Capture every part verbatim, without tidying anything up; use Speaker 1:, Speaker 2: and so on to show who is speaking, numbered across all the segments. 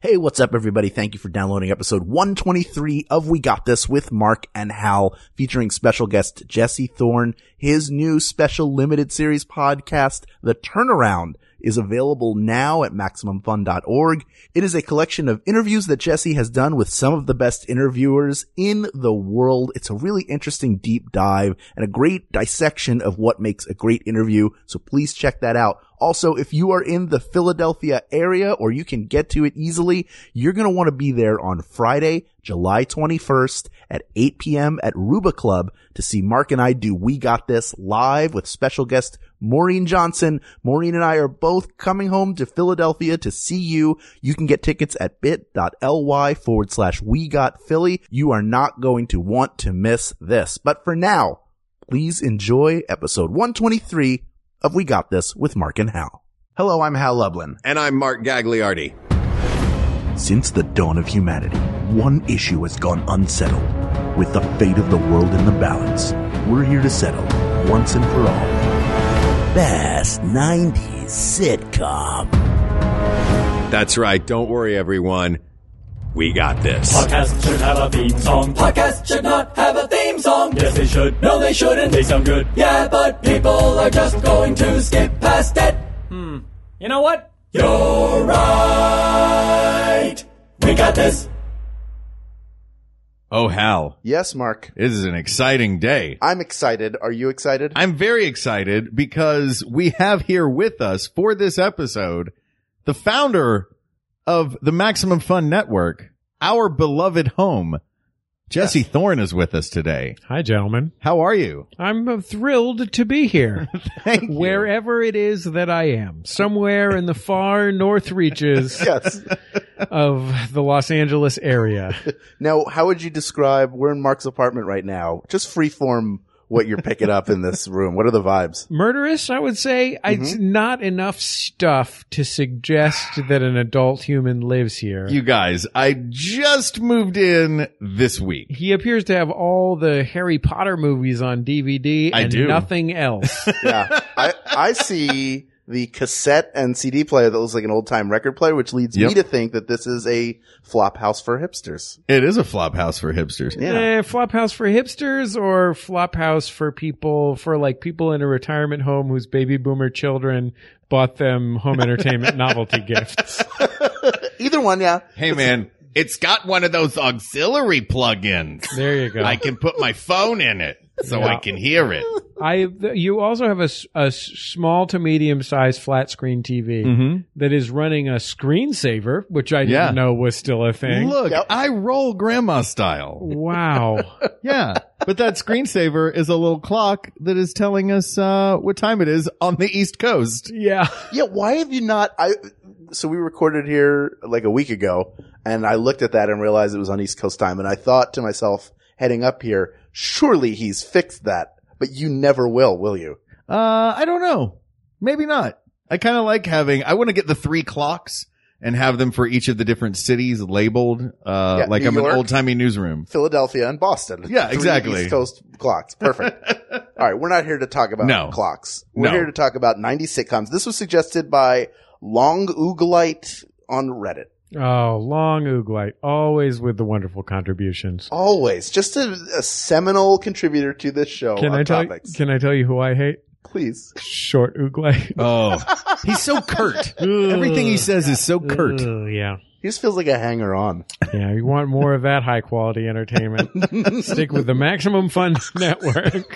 Speaker 1: Hey, what's up, everybody? Thank you for downloading episode one twenty-three of We Got This with Mark and Hal, featuring special guest Jesse Thorne. His new special limited series podcast, The Turnaround, is available now at Maximum Fun dot org. It is a collection of interviews that Jesse has done with some of the best interviewers in the world. It's a really interesting deep dive and a great dissection of what makes a great interview, so please check that out. Also, if you are in the Philadelphia area or you can get to it easily, you're going to want to be there on Friday, July twenty-first at eight p.m. at Ruba Club to see Mark and I do We Got This live with special guest Maureen Johnson. Maureen and I are both coming home to Philadelphia to see you. You can get tickets at bit.ly forward slash We Got Philly. You are not going to want to miss this. But for now, please enjoy episode one twenty-three of We Got This with Mark and Hal. Hello, I'm Hal Lublin.
Speaker 2: And I'm Mark Gagliardi.
Speaker 1: Since the dawn of humanity, one issue has gone unsettled. With the fate of the world in the balance, we're here to settle, once and for all, best nineties sitcom.
Speaker 2: That's right. Don't worry, everyone. We got this.
Speaker 3: Podcast should have a theme song. Podcast should not have a theme song. Yes, they should. No, they shouldn't. They sound good. Yeah, but people are just going to skip past it. Hmm. You know what? You're right. We got this.
Speaker 2: Oh, Hal.
Speaker 1: Yes, Mark.
Speaker 2: This is an exciting day.
Speaker 1: I'm excited. Are you excited?
Speaker 2: I'm very excited because we have here with us for this episode the founder of the Maximum Fun Network, our beloved home. Jesse yes. Thorne is with us today.
Speaker 4: Hi, gentlemen.
Speaker 2: How are you?
Speaker 4: I'm uh, thrilled to be here.
Speaker 2: Thank you.
Speaker 4: Wherever it is that I am. Somewhere in the far north reaches
Speaker 1: yes.
Speaker 4: of the Los Angeles area.
Speaker 1: Now, how would you describe, we're in Mark's apartment right now, just freeform what you're picking up in this room. What are the vibes?
Speaker 4: Murderous, I would say. Mm-hmm. It's not enough stuff to suggest that an adult human lives here.
Speaker 2: You guys, I just moved in this week.
Speaker 4: He appears to have all the Harry Potter movies on D V D
Speaker 2: I
Speaker 4: and
Speaker 2: do.
Speaker 4: nothing else.
Speaker 1: Yeah. I, I see the cassette and C D player that looks like an old-time record player, which leads
Speaker 2: yep.
Speaker 1: me to think that this is a flop house for hipsters.
Speaker 2: It is a flop house for hipsters.
Speaker 4: Yeah. Eh, flop house for hipsters or flop house for people, for like people in a retirement home whose baby boomer children bought them home entertainment novelty gifts.
Speaker 1: Either one, yeah.
Speaker 2: Hey, man, it's got one of those auxiliary plugins.
Speaker 4: There you go.
Speaker 2: I can put my phone in it so yeah. I can hear it.
Speaker 4: I, you also have a, a small to medium sized flat screen T V
Speaker 2: mm-hmm.
Speaker 4: that is running a screensaver, which I didn't
Speaker 2: yeah.
Speaker 4: know was still a thing.
Speaker 2: Look,
Speaker 1: yep.
Speaker 2: I roll grandma style.
Speaker 4: Wow.
Speaker 2: Yeah. But that screensaver is a little clock that is telling us uh what time it is on the East Coast.
Speaker 4: Yeah.
Speaker 1: Yeah, why have you not I so we recorded here like a week ago and I looked at that and realized it was on East Coast time and I thought to myself heading up here, surely he's fixed that. But you never will, will you?
Speaker 2: Uh, I don't know. Maybe not. I kind of like having, I want to get the three clocks and have them for each of the different cities labeled, uh,
Speaker 1: yeah,
Speaker 2: like
Speaker 1: New
Speaker 2: I'm
Speaker 1: York,
Speaker 2: an old timey newsroom.
Speaker 1: Philadelphia and Boston.
Speaker 2: Yeah,
Speaker 1: Three
Speaker 2: exactly.
Speaker 1: East Coast clocks. Perfect. All right. We're not here to talk about
Speaker 2: no.
Speaker 1: clocks. We're
Speaker 2: no.
Speaker 1: here to talk about nineties sitcoms. This was suggested by Long Ooglite on Reddit.
Speaker 4: Oh, Long Ooglite, always with the wonderful contributions.
Speaker 1: Always, just a, a seminal contributor to this show.
Speaker 4: Can
Speaker 1: on
Speaker 4: I tell?
Speaker 1: topics.
Speaker 4: Can I tell you who I hate?
Speaker 1: Please.
Speaker 4: Short Ooglite.
Speaker 2: Oh, he's so curt. Everything he says is so curt.
Speaker 4: Uh, yeah.
Speaker 1: He just feels like a hanger-on.
Speaker 4: Yeah, you want more of that high quality entertainment? Stick with the Maximum Fun Network.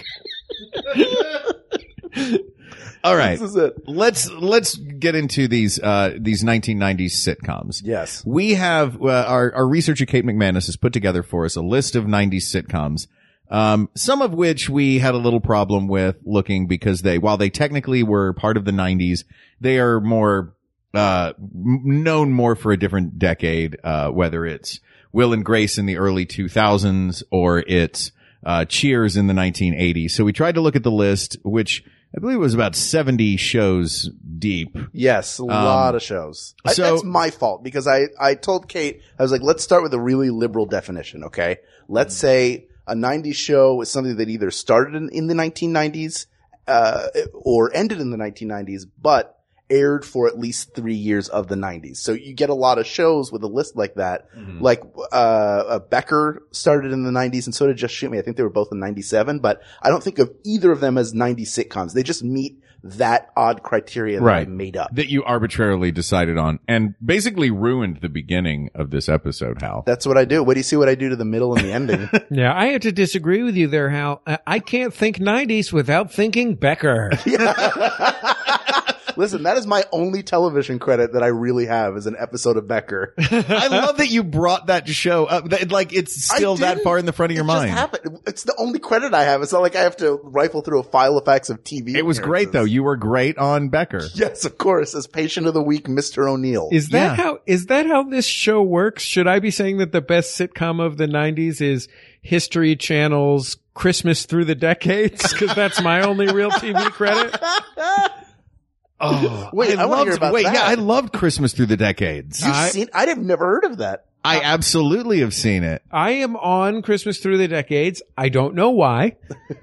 Speaker 2: All right.
Speaker 1: This is it.
Speaker 2: Let's let's get into these uh these nineteen nineties sitcoms.
Speaker 1: Yes.
Speaker 2: We have uh, our our researcher Kate McManus has put together for us a list of nineties sitcoms. Um some of which we had a little problem with looking because they while they technically were part of the nineties, they are more uh known more for a different decade, uh whether it's Will and Grace in the early two thousands or it's uh Cheers in the nineteen eighties. So we tried to look at the list, which I believe it was about seventy shows deep.
Speaker 1: Yes, a um, lot of shows. I,
Speaker 2: so,
Speaker 1: that's my fault because I, I told Kate, I was like, let's start with a really liberal definition, okay? Let's say a nineties show is something that either started in, in the nineteen nineties uh or ended in the nineteen nineties, but aired for at least three years of the nineties. So you get a lot of shows with a list like that. Mm-hmm. Like, uh, uh, Becker started in the nineties and so did Just Shoot Me. I think they were both in ninety-seven, but I don't think of either of them as nineties sitcoms. They just meet that odd criteria that
Speaker 2: right.
Speaker 1: I made up.
Speaker 2: That you arbitrarily decided on and basically ruined the beginning of this episode, Hal.
Speaker 1: That's what I do. What do you see what I do to the middle and the ending?
Speaker 4: Yeah, I had to disagree with you there, Hal. I can't think nineties without thinking Becker.
Speaker 1: Listen, that is my only television credit that I really have is an episode of Becker.
Speaker 2: I love that you brought that show up. That, like, it's still that far in the front of your
Speaker 1: it
Speaker 2: mind.
Speaker 1: Just happened. It's the only credit I have. It's not like I have to rifle through a file of facts of T V.
Speaker 2: It was great, though. You were great on Becker.
Speaker 1: Yes, of course, as Patient of the Week, Mister O'Neill.
Speaker 4: Is that
Speaker 2: Yeah.
Speaker 4: how, is that how this show works? Should I be saying that the best sitcom of the nineties is History Channel's Christmas Through the Decades? Cause that's my only real T V credit.
Speaker 2: Oh,
Speaker 1: wait, I, I want to hear about
Speaker 2: wait,
Speaker 1: that.
Speaker 2: yeah, I loved Christmas Through the Decades.
Speaker 1: You've
Speaker 4: I-
Speaker 1: seen? I'd have never heard of that.
Speaker 2: I absolutely have seen it.
Speaker 4: I am on Christmas Through the Decades. I don't know why.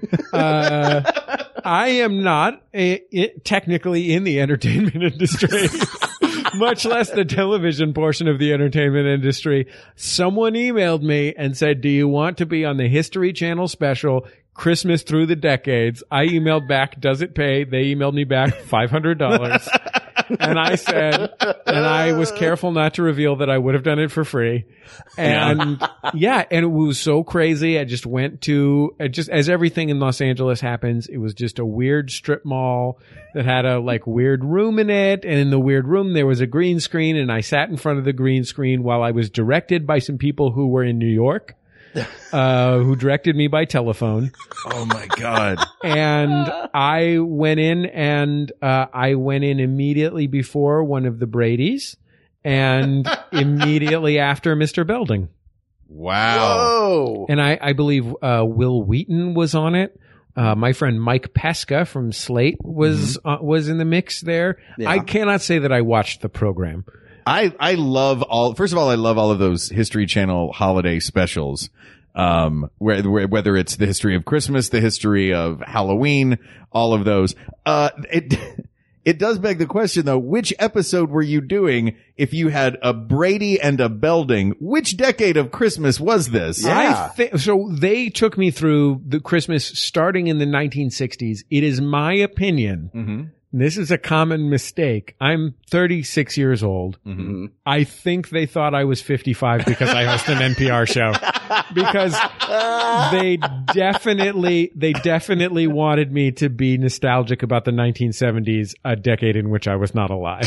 Speaker 4: Uh, I am not a, it, technically in the entertainment industry, much less the television portion of the entertainment industry. Someone emailed me and said, do you want to be on the History Channel special Christmas Through the Decades? I emailed back, does it pay? They emailed me back five hundred dollars. And I said, and I was careful not to reveal that I would have done it for free. And yeah, yeah and it was so crazy. I just went to, it just as everything in Los Angeles happens, it was just a weird strip mall that had a like weird room in it. And in the weird room, there was a green screen and I sat in front of the green screen while I was directed by some people who were in New York. Uh, who directed me by telephone.
Speaker 2: Oh my God.
Speaker 4: And I went in and, uh, I went in immediately before one of the Bradys and immediately after Mister Belding.
Speaker 2: Wow.
Speaker 1: Whoa.
Speaker 4: And I, I believe, uh, Will Wheaton was on it. Uh, my friend Mike Pesca from Slate was, mm-hmm. uh, was in the mix there.
Speaker 1: Yeah.
Speaker 4: I cannot say that I watched the program.
Speaker 2: I, I love all, first of all, I love all of those History Channel holiday specials. Um, where, where, whether it's the history of Christmas, the history of Halloween, all of those. Uh, it, it does beg the question though, which episode were you doing if you had a Brady and a Belding? Which decade of Christmas was this?
Speaker 1: Yeah.
Speaker 4: I thi- so they took me through the Christmas starting in the nineteen sixties. It is my opinion.
Speaker 2: Mm-hmm.
Speaker 4: This is a common mistake. I'm thirty-six years old.
Speaker 2: Mm-hmm.
Speaker 4: I think they thought I was fifty-five because I host an N P R show. Because they definitely, they definitely wanted me to be nostalgic about the nineteen seventies, a decade in which I was not alive.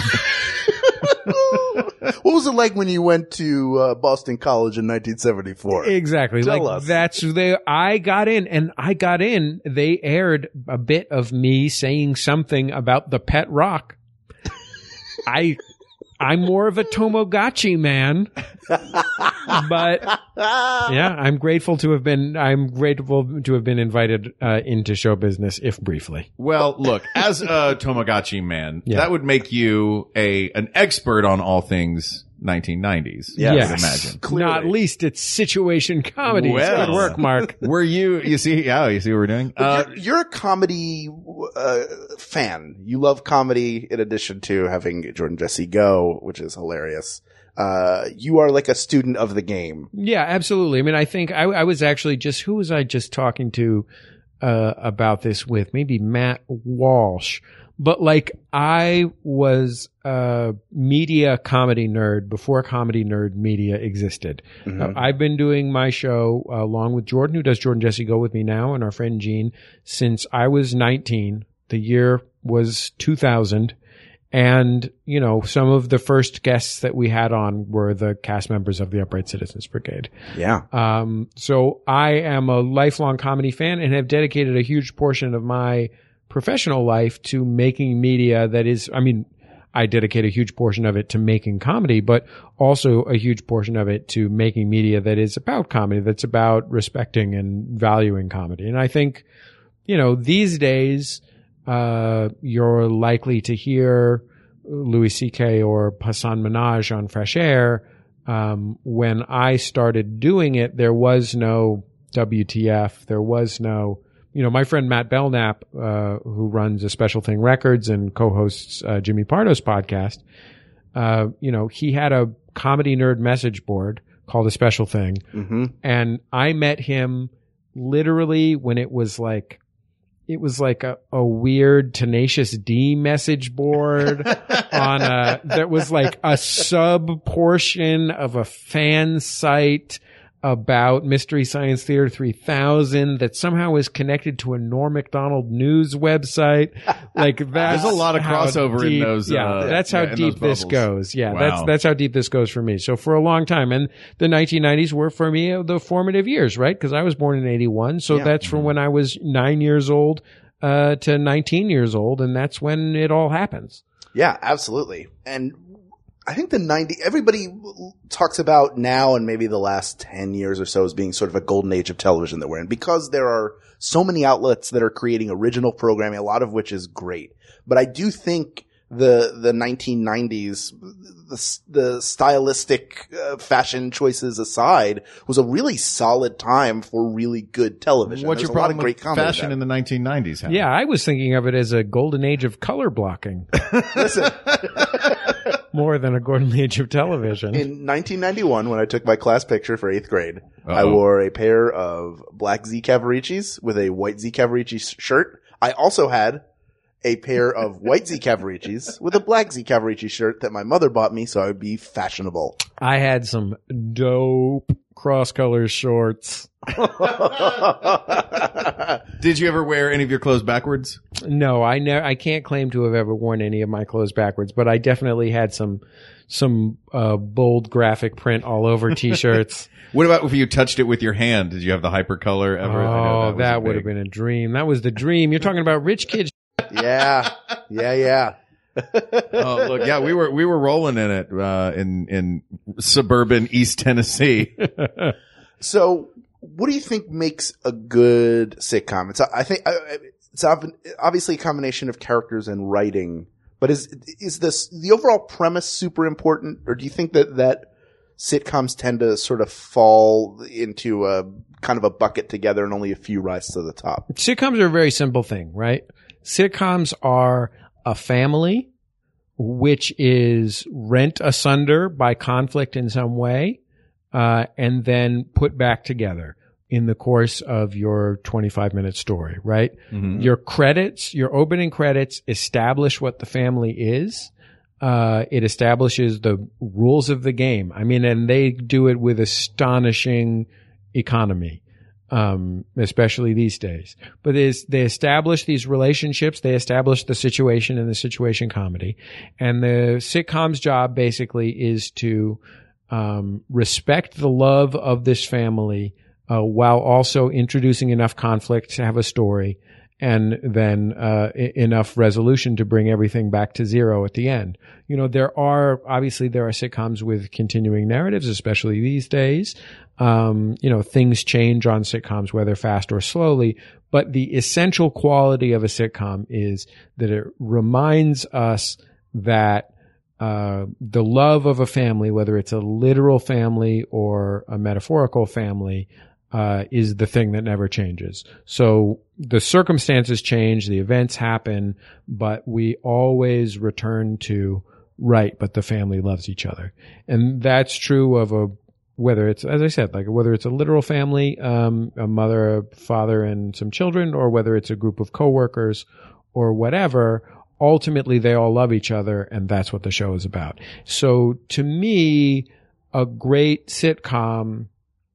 Speaker 1: What was it like when you went to uh, Boston College in nineteen seventy-four?
Speaker 4: Exactly.
Speaker 1: Tell
Speaker 4: like
Speaker 1: us.
Speaker 4: that's they I got in and I got in, they aired a bit of me saying something about the pet rock. I I'm more of a Tomogachi man. But yeah, I'm grateful to have been I'm grateful to have been invited uh, into show business, if briefly.
Speaker 2: Well, look, as a Tomogachi man,
Speaker 4: Yeah.
Speaker 2: that would make you a, an expert on all things nineteen nineties.
Speaker 1: Yes.
Speaker 2: I
Speaker 4: Yes.
Speaker 2: would imagine.
Speaker 1: Clearly.
Speaker 4: Not least it's situation comedy.
Speaker 2: Well.
Speaker 4: Good work, Mark.
Speaker 2: Were you, you see, yeah, you see what we're doing? Uh,
Speaker 1: you're, you're a comedy uh, fan. You love comedy in addition to having Jordan Jesse Go, which is hilarious. Uh, you are like a student of the game.
Speaker 4: Yeah, absolutely. I mean, I think I, I was actually just, who was I just talking to, uh, about this with? Maybe Matt Walsh. But like, I was a media comedy nerd before Comedy Nerd Media existed.
Speaker 1: Mm-hmm.
Speaker 4: Uh, I've been doing my show uh, along with Jordan, who does Jordan Jesse Go with me now, and our friend Gene, since I was nineteen. The year was two thousand. And, you know, some of the first guests that we had on were the cast members of the Upright Citizens Brigade.
Speaker 1: Yeah.
Speaker 4: Um, so I am a lifelong comedy fan and have dedicated a huge portion of my professional life to making media that is, I mean, I dedicate a huge portion of it to making comedy, but also a huge portion of it to making media that is about comedy, that's about respecting and valuing comedy. And I think, you know, these days, uh, you're likely to hear Louis C K or Hassan Minhaj on Fresh Air. Um, when I started doing it, there was no W T F. There was no, you know, my friend Matt Belknap, uh, who runs a Special Thing Records and co-hosts uh, Jimmy Pardo's podcast, uh, you know, he had a comedy nerd message board called A Special Thing.
Speaker 1: Mm-hmm.
Speaker 4: And I met him literally when it was like, it was like a, a weird Tenacious D message board on a, that was like a sub portion of a fan site about Mystery Science Theater three thousand that somehow is connected to a Norm Macdonald news website. Like that's
Speaker 2: There's a lot of
Speaker 4: how
Speaker 2: crossover in
Speaker 4: deep-
Speaker 2: those,
Speaker 4: Yeah,
Speaker 2: uh,
Speaker 4: that's how
Speaker 2: yeah, in
Speaker 4: deep
Speaker 2: those
Speaker 4: this
Speaker 2: bubbles.
Speaker 4: goes. Yeah,
Speaker 2: Wow.
Speaker 4: that's that's how deep this goes for me. So for a long time, and the nineteen nineties were for me the formative years, right? Because I was born in eighty-one, so
Speaker 1: Yeah.
Speaker 4: that's from when I was nine years old uh, to nineteen years old, and that's when it all happens.
Speaker 1: Yeah, absolutely. And I think the ninety, everybody talks about now and maybe the last ten years or so as being sort of a golden age of television that we're in, because there are so many outlets that are creating original programming, a lot of which is great. But I do think the, the nineteen nineties, the, the stylistic uh, fashion choices aside, was a really solid time for really good television.
Speaker 2: What's
Speaker 1: There's
Speaker 2: your
Speaker 1: a lot
Speaker 2: problem
Speaker 1: of great
Speaker 2: with
Speaker 1: comedy
Speaker 2: fashion
Speaker 1: then.
Speaker 2: in the nineteen nineties? Hal?
Speaker 4: Yeah, I was thinking of it as a golden age of color blocking
Speaker 1: Listen,
Speaker 4: more than a golden age of television.
Speaker 1: in nineteen ninety-one, when I took my class picture for eighth grade, I
Speaker 2: Uh-oh.
Speaker 1: wore a pair of black Z Cavaricis with a white Z Cavarici s- shirt. I also had a pair of white Z Cavaricis with a black Z Cavarici shirt that my mother bought me so I would be fashionable.
Speaker 4: I had some dope cross color shorts.
Speaker 2: Did you ever wear any of your clothes backwards?
Speaker 4: No, I ne- I can't claim to have ever worn any of my clothes backwards, but I definitely had some some uh, bold graphic print all over T-shirts.
Speaker 2: What about if you touched it with your hand? Did you have the hypercolor ever? I know
Speaker 4: Oh,
Speaker 2: was
Speaker 4: that
Speaker 2: a
Speaker 4: would have
Speaker 2: big-
Speaker 4: been a dream. That was the dream. You're talking about rich kids.
Speaker 1: yeah, yeah, yeah.
Speaker 2: Oh, look, yeah, we were we were rolling in it uh, in in suburban East Tennessee.
Speaker 1: So, what do you think makes a good sitcom? It's, I think, it's obviously a combination of characters and writing, but is, is this, the overall premise super important? Or do you think that, that sitcoms tend to sort of fall into a kind of a bucket together and only a few rise to the top?
Speaker 4: Sitcoms are a very simple thing, right? Sitcoms are a family which is rent asunder by conflict in some way. Uh, and then put back together in the course of your twenty-five minute story, right?
Speaker 2: Mhm.
Speaker 4: Your credits, your opening credits establish what the family is. Uh, it establishes the rules of the game. I mean, and they do it with astonishing economy, um, especially these days. But is, they establish these relationships. They establish the situation in the situation comedy. And the sitcom's job basically is to Um, respect the love of this family, uh, while also introducing enough conflict to have a story and then, uh, I- enough resolution to bring everything back to zero at the end. You know, there are, obviously there are sitcoms with continuing narratives, especially these days. Um, you know, things change on sitcoms, whether fast or slowly, but the essential quality of a sitcom is that it reminds us that Uh, the love of a family, whether it's a literal family or a metaphorical family, uh, is the thing that never changes. So the circumstances change, the events happen, but we always return to, right, but the family loves each other. And that's true of a, whether it's, as I said, like whether it's a literal family, um, a mother, a father, and some children, or whether it's a group of coworkers or whatever. Ultimately, they all love each other, and that's what the show is about. So to me, a great sitcom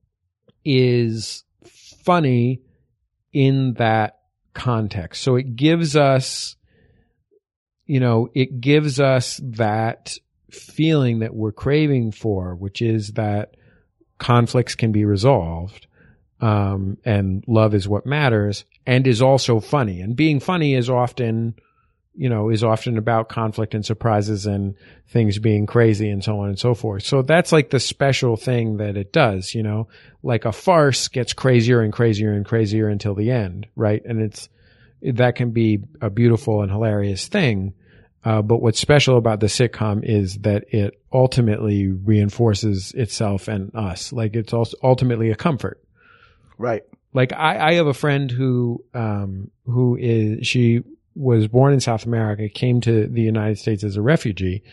Speaker 4: is funny in that context. So it gives us, you know, it gives us that feeling that we're craving for, which is that conflicts can be resolved, um, and love is what matters, and is also funny. And being funny is often, you know, is often about conflict and surprises and things being crazy and so on and so forth. So that's like the special thing that it does, you know, like a farce gets crazier and crazier and crazier until the end, right? And it's, that can be a beautiful and hilarious thing. Uh, but what's special about the sitcom is that it ultimately reinforces itself and us. Like it's also ultimately a comfort.
Speaker 1: Right.
Speaker 4: Like I, I have a friend who, um, who is, she was born in South America, came to the United States as a refugee,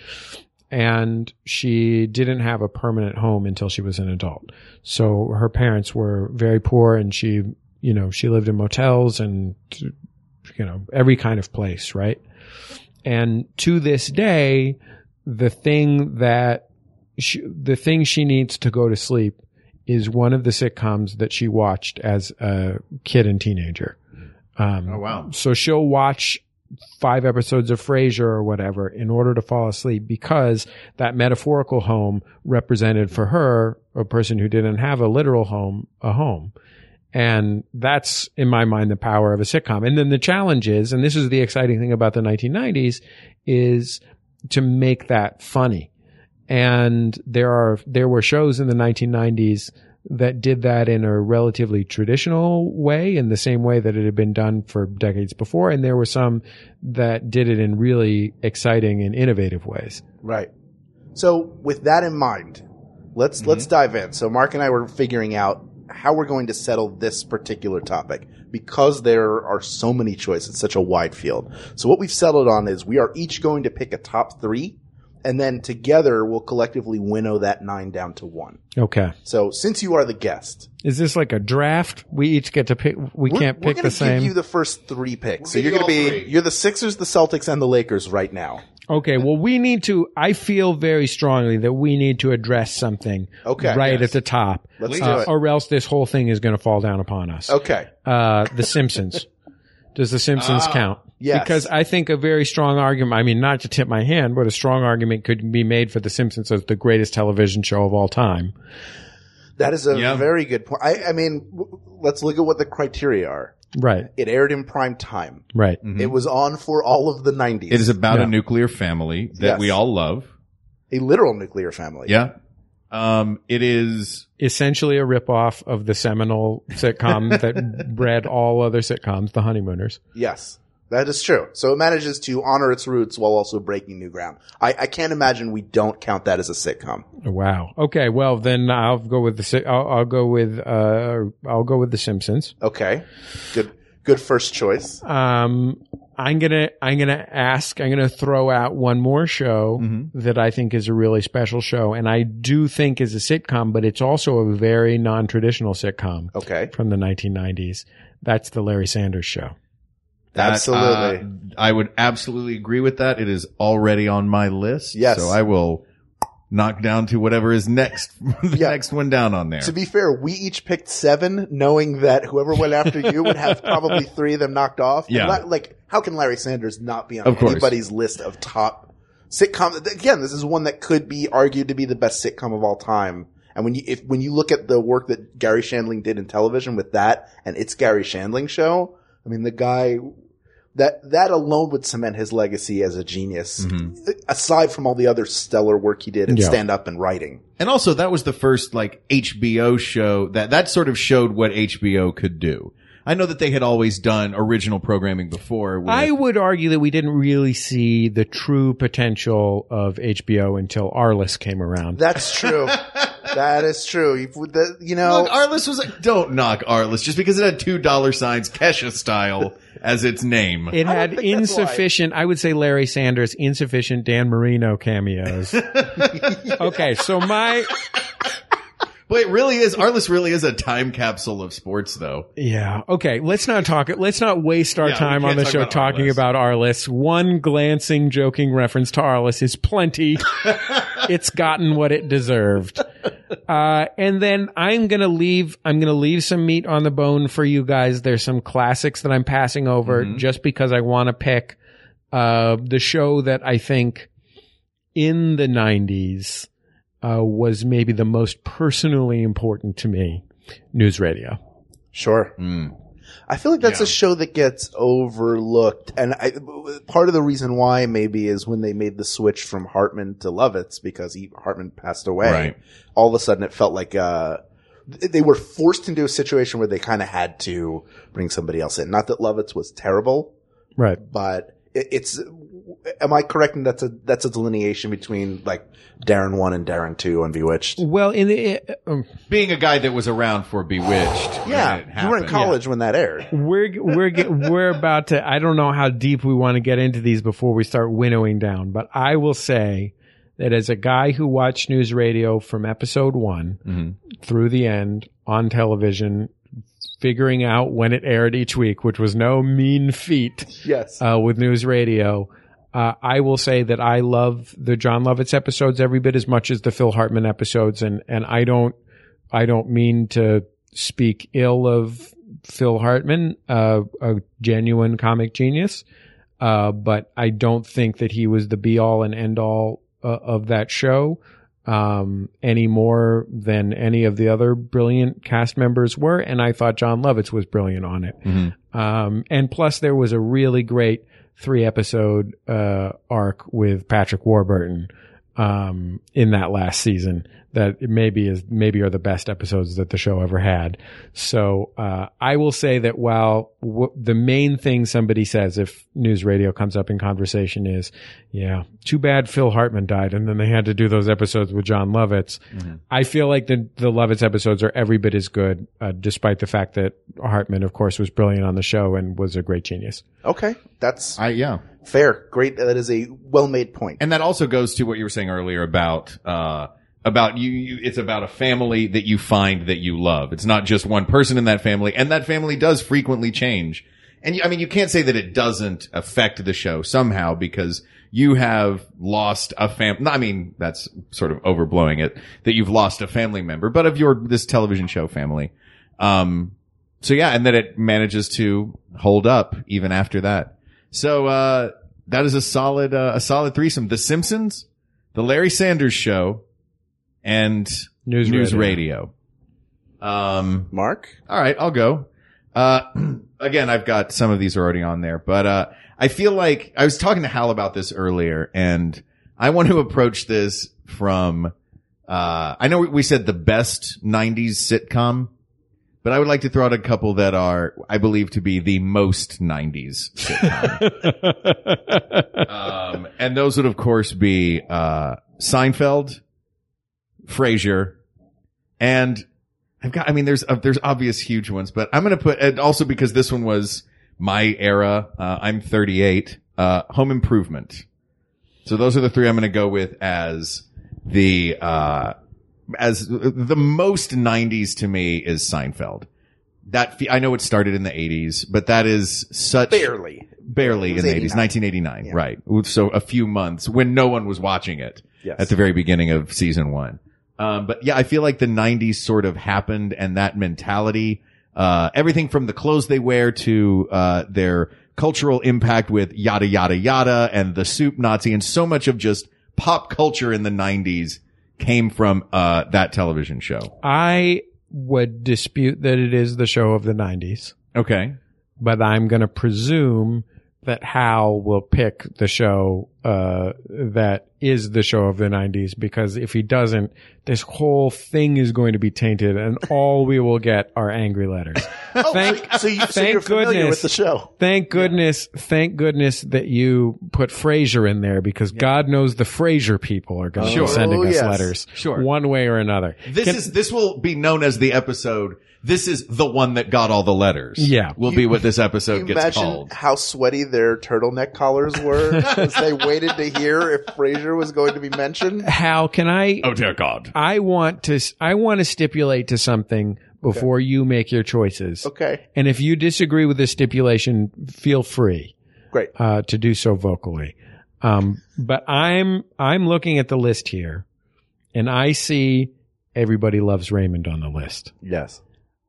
Speaker 4: and she didn't have a permanent home until she was an adult. So her parents were very poor, and she, you know, she lived in motels and, you know, every kind of place, right? And to this day, the thing that she, the thing she needs to go to sleep is one of the sitcoms that she watched as a kid and teenager. Um,
Speaker 2: Oh, wow.
Speaker 4: So she'll watch five episodes of Frasier or whatever in order to fall asleep, because that metaphorical home represented for her, a person who didn't have a literal home, a home. And that's, in my mind, the power of a sitcom. And then the challenge is, and this is the exciting thing about the nineteen nineties, is to make that funny. And there are, there were shows in the nineteen nineties that did that in a relatively traditional way, in the same way that it had been done for decades before. And there were some that did it in really exciting and innovative ways.
Speaker 1: Right. So with that in mind, let's
Speaker 2: Mm-hmm.
Speaker 1: let's dive in. So Mark and I were figuring out how we're going to settle this particular topic, because there are so many choices, it's such a wide field. So what we've settled on is we are each going to pick a top three, and then together we'll collectively winnow that nine down to one.
Speaker 4: Okay.
Speaker 1: So since you are the guest,
Speaker 4: Is this like a draft? We each get to pick, we
Speaker 1: we're,
Speaker 4: can't
Speaker 1: we're
Speaker 4: pick
Speaker 1: gonna
Speaker 4: the same.
Speaker 1: give you the first three picks. So
Speaker 2: give
Speaker 1: you're
Speaker 2: you
Speaker 1: going to
Speaker 2: all
Speaker 1: be,
Speaker 2: three.
Speaker 1: you're the Sixers, the Celtics, and the Lakers right now.
Speaker 4: Okay, well, we need to, I feel very strongly that we need to address something
Speaker 1: Okay.
Speaker 4: right
Speaker 2: Yes.
Speaker 4: at the top,
Speaker 1: Let's
Speaker 2: Please.
Speaker 1: do
Speaker 4: uh,
Speaker 1: it.
Speaker 4: or else this whole thing is going to fall down upon us.
Speaker 1: Okay.
Speaker 4: Uh, The Simpsons. Does The Simpsons
Speaker 2: Ah,
Speaker 4: count?
Speaker 1: yes.
Speaker 4: Because I think a very strong argument, I mean, not to tip my hand, but a strong argument could be made for The Simpsons as the greatest television show of all time.
Speaker 1: That is a
Speaker 2: Yeah.
Speaker 1: very good point. I, I mean, w- let's look at what the criteria are.
Speaker 4: Right,
Speaker 1: It aired in prime time.
Speaker 4: right.
Speaker 2: Mm-hmm.
Speaker 1: It was on for all of the nineties.
Speaker 2: It is about
Speaker 4: Yeah.
Speaker 2: a nuclear family that
Speaker 1: Yes.
Speaker 2: we all love.
Speaker 1: a literal nuclear family.
Speaker 2: Yeah. Um, it is,
Speaker 4: Essentially a ripoff of the seminal sitcom that bred all other sitcoms, The Honeymooners.
Speaker 1: Yes, that is true. So it manages to honor its roots while also breaking new ground. I, I can't imagine we don't count that as a sitcom.
Speaker 4: Wow. Okay. Well, then I'll go with the. Si- I'll, I'll go with. Uh, I'll go with The Simpsons.
Speaker 1: Okay. Good, good first choice.
Speaker 4: Um, I'm gonna. I'm gonna ask. I'm gonna throw out one more show
Speaker 2: Mm-hmm.
Speaker 4: that I think is a really special show, and I do think is a sitcom, but it's also a very non-traditional sitcom
Speaker 1: Okay.
Speaker 4: from the nineteen nineties. That's the Larry Sanders Show.
Speaker 2: that,
Speaker 1: Absolutely.
Speaker 2: uh, I would absolutely agree with that. It is already on my list.
Speaker 1: Yes.
Speaker 2: So I will knock down to whatever is next, the
Speaker 1: Yeah.
Speaker 2: next one down on there.
Speaker 1: To be fair, we each picked seven, knowing that whoever went after you would have probably three of them knocked off.
Speaker 2: Yeah.
Speaker 1: And la- like, how can Larry Sanders not be on
Speaker 2: Of course.
Speaker 1: anybody's list of top sitcom? Again, this is one that could be argued to be the best sitcom of all time. And when you, if, when you look at the work that Gary Shandling did in television with that and It's Gary Shandling Show, I mean, the guy, that, that alone would cement his legacy as a genius, aside from all the other stellar work he did in
Speaker 4: Yeah.
Speaker 1: stand up and writing.
Speaker 2: And also that was the first like H B O show that, that sort of showed what H B O could do. I know that they had always done original programming before. With,
Speaker 4: I would argue that we didn't really see the true potential of H B O until Arliss came around.
Speaker 1: That's true. That is true. You, the, you know,
Speaker 2: Look, Arliss was like, don't knock Arliss just because it had two dollar signs, Kesha style, as its name.
Speaker 4: It
Speaker 1: I
Speaker 4: had
Speaker 1: don't think that's why.
Speaker 4: insufficient, I would say Larry Sanders, insufficient Dan Marino cameos. Okay, so my,
Speaker 2: But it really is, Arliss really is a time capsule of sports though.
Speaker 4: yeah, okay, let's not talk, let's not waste our
Speaker 2: Yeah, we
Speaker 4: time on
Speaker 2: can't
Speaker 4: the
Speaker 2: talk
Speaker 4: show
Speaker 2: about
Speaker 4: talking
Speaker 2: Arliss.
Speaker 4: about Arliss. One glancing, joking reference to Arliss is plenty. It's gotten what it deserved. Uh, and then I'm gonna leave, I'm gonna leave some meat on the bone for you guys. There's some classics that I'm passing over just because I want to pick, uh, the show that I think in the nineties, uh, was maybe the most personally important to me. News Radio.
Speaker 1: sure. I feel like that's
Speaker 2: Yeah.
Speaker 1: a show that gets overlooked. And I, part of the reason why maybe is when they made the switch from Hartman to Lovitz, because he, Hartman passed away.
Speaker 2: Right.
Speaker 1: All of a sudden it felt like, uh, they were forced into a situation where they kind of had to bring somebody else in. Not that Lovitz was terrible,
Speaker 4: Right.
Speaker 1: but it, it's, am I correct in that's a, that's a delineation between like Darren one and Darren two on Bewitched?
Speaker 4: Well, in the, uh, um,
Speaker 2: Being a guy that was around for Bewitched. when
Speaker 1: Yeah.
Speaker 2: it
Speaker 1: You were in
Speaker 2: happened.
Speaker 1: college when that aired.
Speaker 4: we're we're get, we're about to. I don't know how deep we want to get into these before we start winnowing down, but I will say that as a guy who watched News Radio from episode one
Speaker 2: Mhm.
Speaker 4: through the end on television, figuring out when it aired each week, which was no mean feat
Speaker 1: Yes.
Speaker 4: uh, with News Radio. Uh, I will say that I love the John Lovitz episodes every bit as much as the Phil Hartman episodes, and and I don't I don't mean to speak ill of Phil Hartman, uh, a genuine comic genius, uh, but I don't think that he was the be all and end all uh, of that show um, any more than any of the other brilliant cast members were, and I thought John Lovitz was brilliant on it.
Speaker 2: Mhm.
Speaker 4: Um, and plus, there was a really great three episode uh, arc with Patrick Warburton um, in that last season that maybe is maybe are the best episodes that the show ever had. So uh, I will say that while w- the main thing somebody says if News Radio comes up in conversation is, yeah, too bad Phil Hartman died, and then they had to do those episodes with John Lovitz. Mm-hmm. I feel like the the Lovitz episodes are every bit as good, uh, despite the fact that Hartman, of course, was brilliant on the show and was a great genius.
Speaker 1: Okay. That's
Speaker 2: I, yeah.
Speaker 1: fair. Great. That is a well-made point.
Speaker 2: And that also goes to what you were saying earlier about, uh, about you, you, it's about a family that you find that you love. It's not just one person in that family, and that family does frequently change. And you, I mean, you can't say that it doesn't affect the show somehow because you have lost a fam, I mean, that's sort of overblowing it, that you've lost a family member, but of your, this television show family. Um, so yeah, and that it manages to hold up even after that. So, uh, that is a solid, uh, a solid threesome. The Simpsons, the Larry Sanders Show, and
Speaker 4: News
Speaker 2: News
Speaker 4: Radio.
Speaker 2: Radio. Um,
Speaker 1: Mark?
Speaker 2: all right, I'll go. Uh, again, I've got some of these already on there, but, uh, I feel like I was talking to Hal about this earlier, and I want to approach this from, uh, I know we said the best nineties sitcom, but I would like to throw out a couple that are, I believe, to be the most nineties sitcom. um, and those would, of course, be, uh, Seinfeld, Frasier, and I've got, I mean, there's, uh, there's obvious huge ones, but I'm going to put, and also because this one was my era, uh, I'm thirty-eight, uh, Home Improvement. So those are the three I'm going to go with as the, uh, as the most nineties to me is Seinfeld. That, I know it started in the eighties, but that is such.
Speaker 1: Barely.
Speaker 2: Barely in the eighties, nineteen eighty-nine, yeah. Right. So a few months when no one was watching it
Speaker 1: Yes.
Speaker 2: at the very beginning of season one. Um, but yeah, I feel like the nineties sort of happened and that mentality, uh, everything from the clothes they wear to, uh, their cultural impact with yada, yada, yada and the soup Nazi and so much of just pop culture in the nineties came from, uh, that television show.
Speaker 4: I would dispute that it is the show of the nineties.
Speaker 2: Okay.
Speaker 4: But I'm going to presume that Hal will pick the show uh that is the show of the nineties, because if he doesn't, this whole thing is going to be tainted and all we will get are angry letters.
Speaker 1: Oh,
Speaker 4: thank
Speaker 1: so, so, you, so
Speaker 4: thank
Speaker 1: you're familiar
Speaker 4: goodness,
Speaker 1: with the show.
Speaker 4: Thank goodness, thank goodness that you put Frasier in there, because God knows the Frasier people are going to
Speaker 2: Sure.
Speaker 4: be sending
Speaker 1: Oh,
Speaker 4: us
Speaker 1: yes.
Speaker 4: letters
Speaker 2: Sure.
Speaker 4: one way or another.
Speaker 2: This
Speaker 4: Can-
Speaker 2: is, this will be known as the episode. This is the one that got all the letters.
Speaker 4: Yeah.
Speaker 2: Will
Speaker 1: You-
Speaker 2: be what this episode
Speaker 1: You
Speaker 2: gets
Speaker 1: imagine
Speaker 2: called.
Speaker 1: how sweaty their turtleneck collars were as they waited to hear if Frasier was going to be mentioned.
Speaker 4: Hal, can I
Speaker 2: Oh dear God.
Speaker 4: I want to I want to stipulate to something before you make your choices.
Speaker 1: Okay,
Speaker 4: And if you disagree with this stipulation, feel free
Speaker 1: great.
Speaker 4: uh, to do so vocally. Um, but I'm I'm looking at the list here, and I see Everybody Loves Raymond on the list.
Speaker 1: Yes.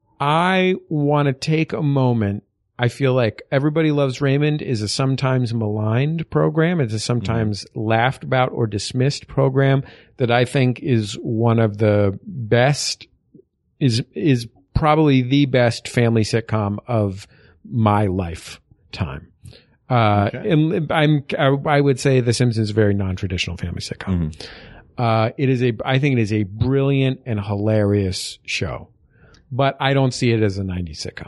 Speaker 4: I want to take a moment. I feel like Everybody Loves Raymond is a sometimes maligned program. It's a sometimes mm-hmm. laughed about or dismissed program that I think is one of the best, is, is probably the best family sitcom of my lifetime. Uh,
Speaker 2: Okay.
Speaker 4: and I'm, I would say The Simpsons is a very non-traditional family sitcom. Mm-hmm. Uh, it is a, I think it is a brilliant and hilarious show, but I don't see it as a nineties sitcom.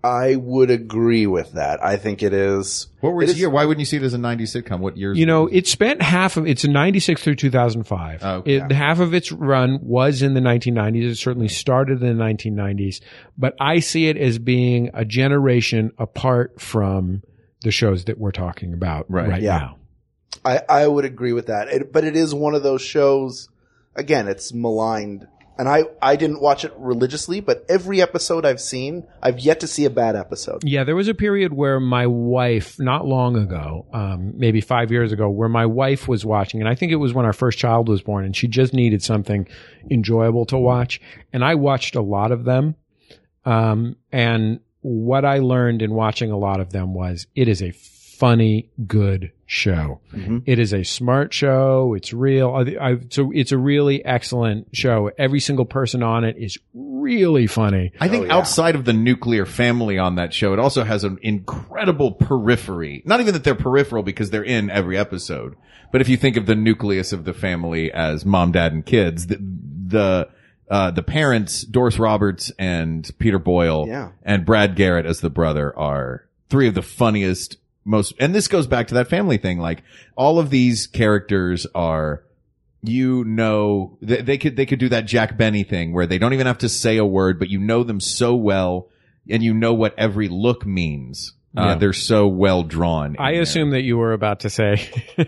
Speaker 1: I would agree with that. I think it is.
Speaker 2: What
Speaker 1: it
Speaker 2: was
Speaker 1: is-
Speaker 2: year? Why wouldn't you see it as a nineties sitcom? What years?
Speaker 4: You know, it spent half of it's a ninety-six through two thousand five.
Speaker 2: Oh, okay.
Speaker 4: It, half of its run was in the nineteen nineties. It certainly started in the nineteen nineties, but I see it as being a generation apart from the shows that we're talking about
Speaker 2: Right.
Speaker 4: right,
Speaker 1: Yeah.
Speaker 4: now.
Speaker 1: I, I would agree with that. It, but it is one of those shows, again, it's maligned. And I, I didn't watch it religiously, but every episode I've seen, I've yet to see a bad episode.
Speaker 4: Yeah, there was a period where my wife, not long ago, um, maybe five years ago, where my wife was watching, and I think it was when our first child was born, and she just needed something enjoyable to watch. And I watched a lot of them. Um, and what I learned in watching a lot of them was it is a funny, good show.
Speaker 1: Mm-hmm.
Speaker 4: It is a smart show. It's real. I, I, so it's a really excellent show. Every single person on it is really funny.
Speaker 2: I think
Speaker 1: Oh, yeah.
Speaker 2: outside of the nuclear family on that show, it also has an incredible periphery. Not even that they're peripheral because they're in every episode, but if you think of the nucleus of the family as mom, dad, and kids, the the uh, the parents, Doris Roberts and Peter Boyle,
Speaker 1: Yeah.
Speaker 2: and Brad Garrett as the brother are three of the funniest, most, and this goes back to that family thing. Like all of these characters are, you know, they, they could, they could do that Jack Benny thing where they don't even have to say a word, but you know them so well and you know what every look means. Uh,
Speaker 4: Yeah.
Speaker 2: they're so well drawn.
Speaker 4: I assume that you were about to say,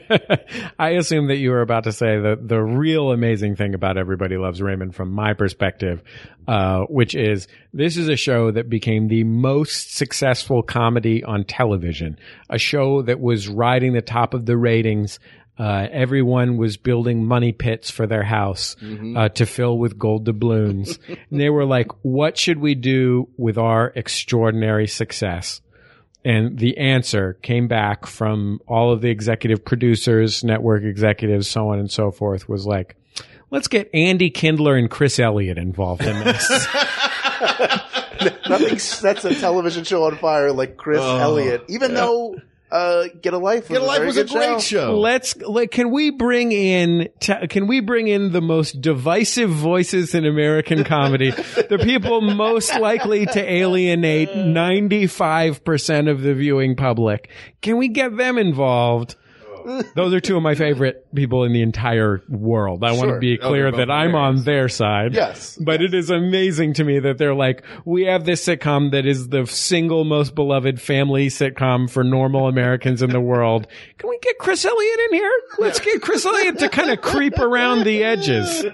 Speaker 4: I assume that you were about to say the, the real amazing thing about Everybody Loves Raymond from my perspective, uh, which is this is a show that became the most successful comedy on television, a show that was riding the top of the ratings. Uh, everyone was building money pits for their house, uh, to fill with gold doubloons. And they were like, what should we do with our extraordinary success? And the answer came back from all of the executive producers, network executives, so on and so forth, was like, let's get Andy Kindler and Chris Elliott involved in this.
Speaker 1: Nothing sets a television show on fire like Chris
Speaker 2: Oh,
Speaker 1: Elliott, even though uh, Get a Life was
Speaker 2: Get a Life
Speaker 1: very
Speaker 2: was a
Speaker 1: good
Speaker 2: great show.
Speaker 4: Let's, like, can we bring in, t- can we bring in the most divisive voices in American comedy? The people most likely to alienate ninety-five percent of the viewing public. Can we get them involved? Those are two of my favorite people in the entire world. I want
Speaker 1: Sure.
Speaker 4: to be
Speaker 2: Oh,
Speaker 4: clear
Speaker 2: they're both
Speaker 4: that I'm
Speaker 2: hilarious.
Speaker 4: on their side.
Speaker 1: Yes.
Speaker 4: But it is amazing to me that they're like, we have this sitcom that is the single most beloved family sitcom for normal Americans in the world. Can we get Chris Elliott in here? Let's get Chris Elliott to kind of creep around the edges.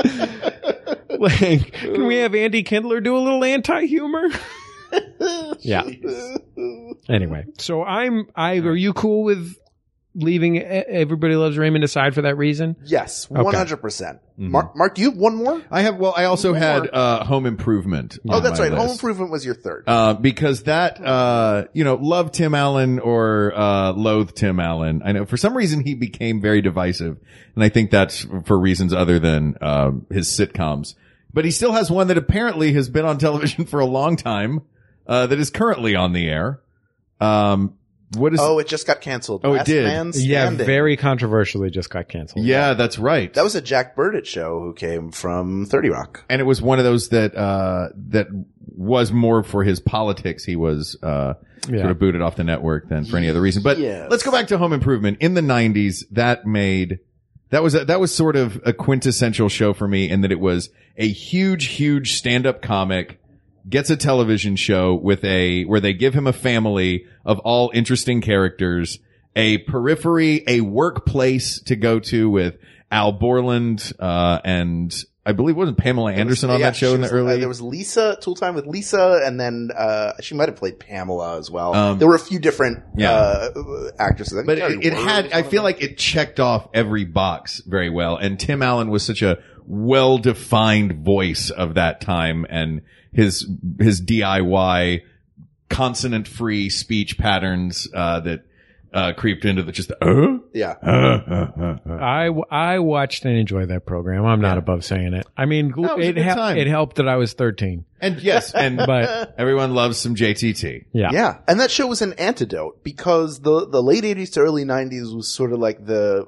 Speaker 4: Like, can we have Andy Kindler do a little anti-humor? Yeah. Anyway, so I'm, I, are you cool with leaving E- Everybody Loves Raymond aside for that reason?
Speaker 1: Yes, one hundred percent.
Speaker 2: Mm-hmm.
Speaker 1: Mark, Mark, do you have one more?
Speaker 2: I have, well, I also
Speaker 1: One
Speaker 2: had,
Speaker 1: more.
Speaker 2: uh, Home Improvement.
Speaker 1: Oh,
Speaker 2: on
Speaker 1: that's
Speaker 2: my
Speaker 1: right. Home
Speaker 2: list.
Speaker 1: Improvement was your third.
Speaker 2: Uh, because that, uh, you know, love Tim Allen or, uh, loathe Tim Allen. I know for some reason he became very divisive. And I think that's for reasons other than, uh, his sitcoms. But he still has one that apparently has been on television for a long time, uh, that is currently on the air. Um, what is,
Speaker 1: oh, it just got canceled.
Speaker 2: Oh, it
Speaker 1: Last
Speaker 2: did.
Speaker 1: Man
Speaker 4: Yeah,
Speaker 1: Standing.
Speaker 4: very controversially just got canceled.
Speaker 2: yeah, that's right.
Speaker 1: That was a Jack Burdett show who came from thirty Rock.
Speaker 2: And it was one of those that, uh, that was more for his politics. He was, uh,
Speaker 4: Yeah.
Speaker 2: sort of booted off the network than for any other reason. But
Speaker 1: Yes.
Speaker 2: let's go back to Home Improvement. In the nineties, that made, that was, a, that was sort of a quintessential show for me in that it was a huge, huge stand-up comic gets a television show with a, where they give him a family of all interesting characters, a periphery, a workplace to go to with Al Borland, uh, and I believe wasn't Pamela Anderson on
Speaker 1: Yeah,
Speaker 2: that show
Speaker 1: she
Speaker 2: in the
Speaker 1: was-
Speaker 2: early?
Speaker 1: Uh, there was Lisa, Tool Time with Lisa, and then uh she might have played Pamela as well.
Speaker 2: Um,
Speaker 1: there were a few different
Speaker 2: yeah.
Speaker 1: uh, actresses. I think
Speaker 2: But
Speaker 1: Terry
Speaker 2: it, it
Speaker 1: Ward
Speaker 2: had,
Speaker 1: was
Speaker 2: I
Speaker 1: one of
Speaker 2: feel
Speaker 1: them.
Speaker 2: like it checked off every box very well. And Tim Allen was such a well-defined voice of that time, and his, his D I Y consonant-free speech patterns, uh, that, uh, creeped into the just, uh,
Speaker 1: Yeah.
Speaker 2: uh, uh, uh, uh.
Speaker 4: I, I watched and enjoyed that program. I'm not
Speaker 2: Yeah.
Speaker 4: above saying it. I mean,
Speaker 2: No, it was a
Speaker 4: it,
Speaker 2: good
Speaker 4: hel-
Speaker 2: time.
Speaker 4: it helped that I was thirteen.
Speaker 2: And yes, and,
Speaker 4: But
Speaker 2: everyone loves some J T T.
Speaker 4: yeah.
Speaker 1: Yeah. And that show was an antidote because the, the late eighties to early nineties was sort of like the,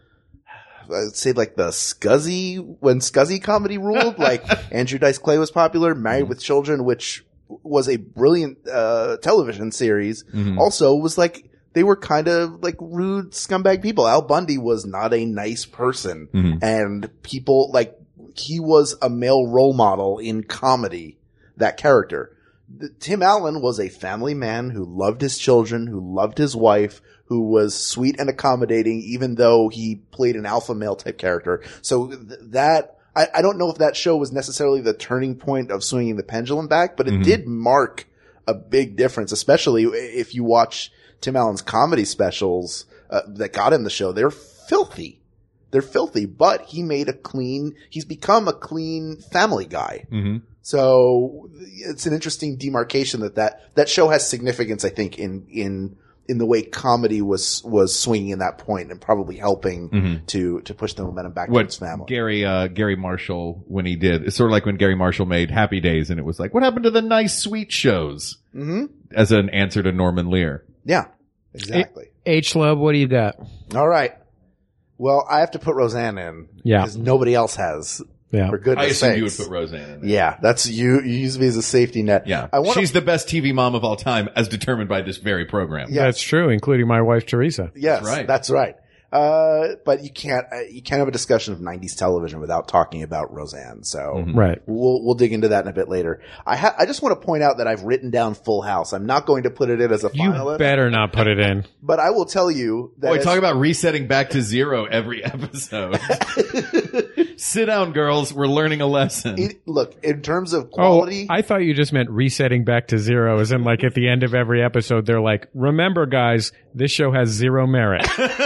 Speaker 1: I'd say like the Scuzzy, when Scuzzy comedy ruled, like Andrew Dice Clay was popular, Married with Children, which was a brilliant uh television series,
Speaker 2: Mhm.
Speaker 1: also was like they were kind of like rude scumbag people. Al Bundy was not a nice person,
Speaker 2: Mhm.
Speaker 1: and people like he was a male role model in comedy. That character. The- Tim Allen was a family man who loved his children, who loved his wife, who was sweet and accommodating, even though he played an alpha male type character. So th- that, I, I don't know if that show was necessarily the turning point of swinging the pendulum back, but it
Speaker 2: Mhm.
Speaker 1: did mark a big difference, especially if you watch Tim Allen's comedy specials uh, that got him the show. They're filthy. They're filthy, but he made a clean, he's become a clean family guy.
Speaker 2: Mhm.
Speaker 1: So it's an interesting demarcation that, that that show has significance, I think, in in in the way comedy was was swinging in that point and probably helping
Speaker 2: Mhm.
Speaker 1: to to push the momentum back
Speaker 2: What
Speaker 1: towards family.
Speaker 2: Gary uh, Gary Marshall when he did it's sort of like when Gary Marshall made Happy Days, and it was like, what happened to the nice sweet shows?
Speaker 1: Mm-hmm.
Speaker 2: As an answer to Norman Lear.
Speaker 1: Yeah, exactly.
Speaker 4: H-Lub, what do you got?
Speaker 1: All right. Well, I have to put Roseanne in
Speaker 4: Yeah.
Speaker 1: because nobody else has.
Speaker 4: Yeah.
Speaker 1: For goodness
Speaker 2: I assume you would
Speaker 1: sakes.
Speaker 2: put Roseanne in there.
Speaker 1: Yeah, that's you. You use me as a safety net.
Speaker 2: Yeah.
Speaker 1: I want.
Speaker 2: She's the best T V mom of all time, as determined by this very program.
Speaker 1: Yeah.
Speaker 4: That's true, including my wife, Teresa.
Speaker 1: Yes,
Speaker 2: That's right.
Speaker 1: That's right. Uh, but you can't, uh, you can't have a discussion of nineties television without talking about Roseanne. So
Speaker 2: Mhm.
Speaker 4: Right.
Speaker 1: we'll, we'll dig into that in a bit later. I ha- I just want to point out that I've written down Full House. I'm not going to put it in as a
Speaker 4: You
Speaker 1: finalist,
Speaker 4: better not put it in.
Speaker 1: but I will tell you that
Speaker 2: Boy,
Speaker 1: as-
Speaker 2: talk about resetting back to zero every episode. Sit down, girls. We're learning a lesson.
Speaker 1: it, look, in terms of
Speaker 4: Oh,
Speaker 1: quality,
Speaker 4: I thought you just meant resetting back to zero, as in like at the end of every episode, they're like, remember guys, this show has zero merit.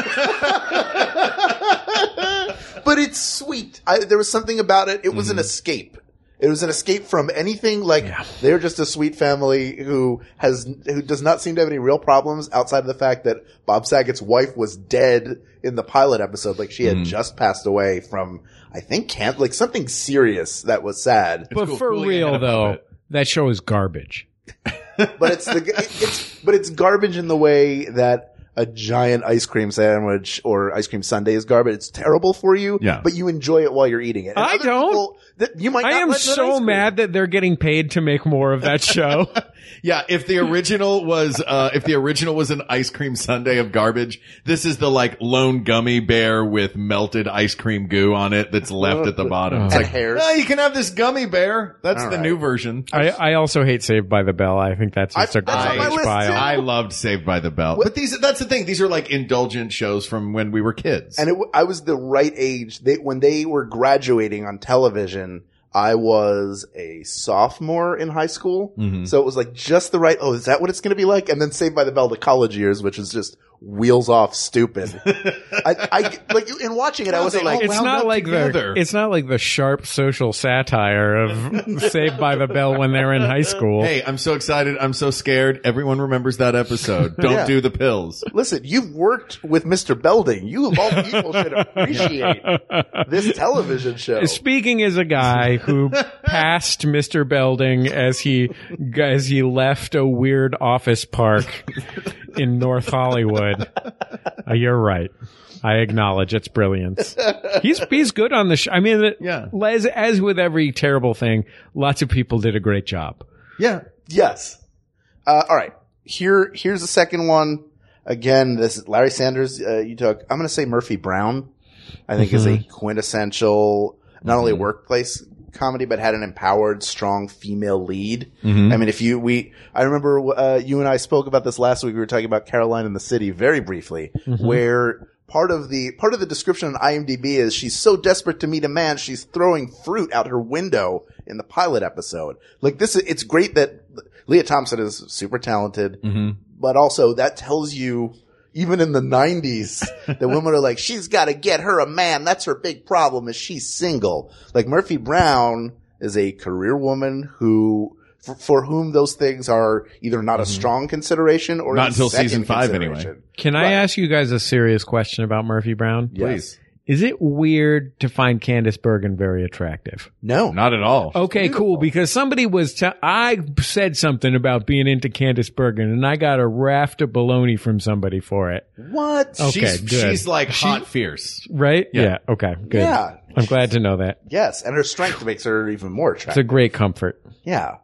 Speaker 1: but it's sweet. I, there was something about it. It was
Speaker 2: Mm-hmm.
Speaker 1: an escape. It was an escape from anything. Like they're just a sweet family who has who does not seem to have any real problems outside of the fact that Bob Saget's wife was dead in the pilot episode. Like she had
Speaker 2: Mm.
Speaker 1: just passed away from, I think, can't like something serious that was sad.
Speaker 4: But
Speaker 2: cool.
Speaker 4: for
Speaker 2: Cooling
Speaker 4: real
Speaker 2: ahead of
Speaker 4: though,
Speaker 2: it.
Speaker 4: that show is garbage.
Speaker 1: But it's the it's but it's garbage in the way that a giant ice cream sandwich or ice cream sundae is garbage. It's terrible for you,
Speaker 2: Yeah.
Speaker 1: but you enjoy it while you're eating it. And
Speaker 4: I
Speaker 1: other
Speaker 4: don't.
Speaker 1: people that you might.
Speaker 4: I
Speaker 1: not
Speaker 4: am
Speaker 1: like that ice
Speaker 4: so
Speaker 1: cream.
Speaker 4: mad that they're getting paid to make more of that show.
Speaker 2: Yeah, if the original was uh if the original was an ice cream sundae of garbage, this is the like lone gummy bear with melted ice cream goo on it that's left at the bottom. It's
Speaker 1: And
Speaker 2: like,
Speaker 1: hairs.
Speaker 2: oh, you can have this gummy bear. That's
Speaker 1: All
Speaker 2: the
Speaker 1: right.
Speaker 2: new version.
Speaker 4: I, I also hate Saved by the Bell. I think that's just
Speaker 1: I-
Speaker 4: a
Speaker 1: that's on my
Speaker 4: garbage
Speaker 1: list,
Speaker 4: pile.
Speaker 1: too.
Speaker 2: I loved Saved by the Bell. But these that's the thing. These are like indulgent shows from when we were kids.
Speaker 1: And it, w- I was the right age. They, when they were graduating on television, I was a sophomore in high school.
Speaker 2: Mhm.
Speaker 1: So it was like just the right, oh, is that what it's going to be like? And then Saved by the Bell, the college years, which is just wheels off stupid. I, I, like, in watching it, I
Speaker 2: Well,
Speaker 1: wasn't
Speaker 2: they all
Speaker 1: like,
Speaker 4: It's
Speaker 2: wound
Speaker 4: not
Speaker 2: up
Speaker 4: like
Speaker 2: together.
Speaker 4: the it's not like the sharp social satire of Saved by the Bell when they were in high school.
Speaker 2: Hey, I'm so excited. I'm so scared. Everyone remembers that episode. Don't
Speaker 1: Yeah.
Speaker 2: do the pills.
Speaker 1: listen, you've worked with Mister Belding. You of all people should appreciate this television show.
Speaker 4: Speaking as a guy who passed Mister Belding as he as he left a weird office park in North Hollywood, uh, you're right. I acknowledge its brilliance. He's he's good on the show. I mean, it-
Speaker 2: Yeah.
Speaker 4: as as with every terrible thing, lots of people did a great job.
Speaker 2: Yeah.
Speaker 1: Yes. Uh, all right. Here, here's the second one. Again, this is Larry Sanders. Uh, you took. I'm going to say Murphy Brown. I think is a quintessential, not only workplace comedy, but had an empowered, strong female lead. I mean, if you, we, I remember, uh, you and I spoke about this last week. We were talking about Caroline in the City very briefly, where part of the, part of the description on IMDb is she's so desperate to meet a man, she's throwing fruit out her window in the pilot episode. Like this, it's great that Leah Thompson is super talented, but also that tells you, even in the nineties, that women are like, she's got to get her a man. That's her big problem is she's single. Like Murphy Brown is a career woman who, for, for whom those things are either not a strong consideration or
Speaker 2: Not
Speaker 1: a
Speaker 2: until
Speaker 1: second
Speaker 2: season five, anyway.
Speaker 1: consideration.
Speaker 4: Can I ask you guys a serious question about Murphy Brown?
Speaker 1: Yes.
Speaker 4: Is it weird to find Candace Bergen very attractive?
Speaker 1: No.
Speaker 2: Not at all.
Speaker 4: Okay, cool. Because somebody was, te- I said something about being into Candace Bergen, and I got a raft of baloney from somebody for it.
Speaker 1: What?
Speaker 4: Okay,
Speaker 2: she's,
Speaker 4: good.
Speaker 2: she's like hot fierce.
Speaker 4: Right?
Speaker 2: Yeah.
Speaker 4: Yeah. Okay. Good.
Speaker 1: Yeah.
Speaker 4: I'm glad to know that.
Speaker 1: Yes. And her strength makes her even more
Speaker 4: It's a
Speaker 1: attractive.
Speaker 4: great comfort.
Speaker 1: Yeah.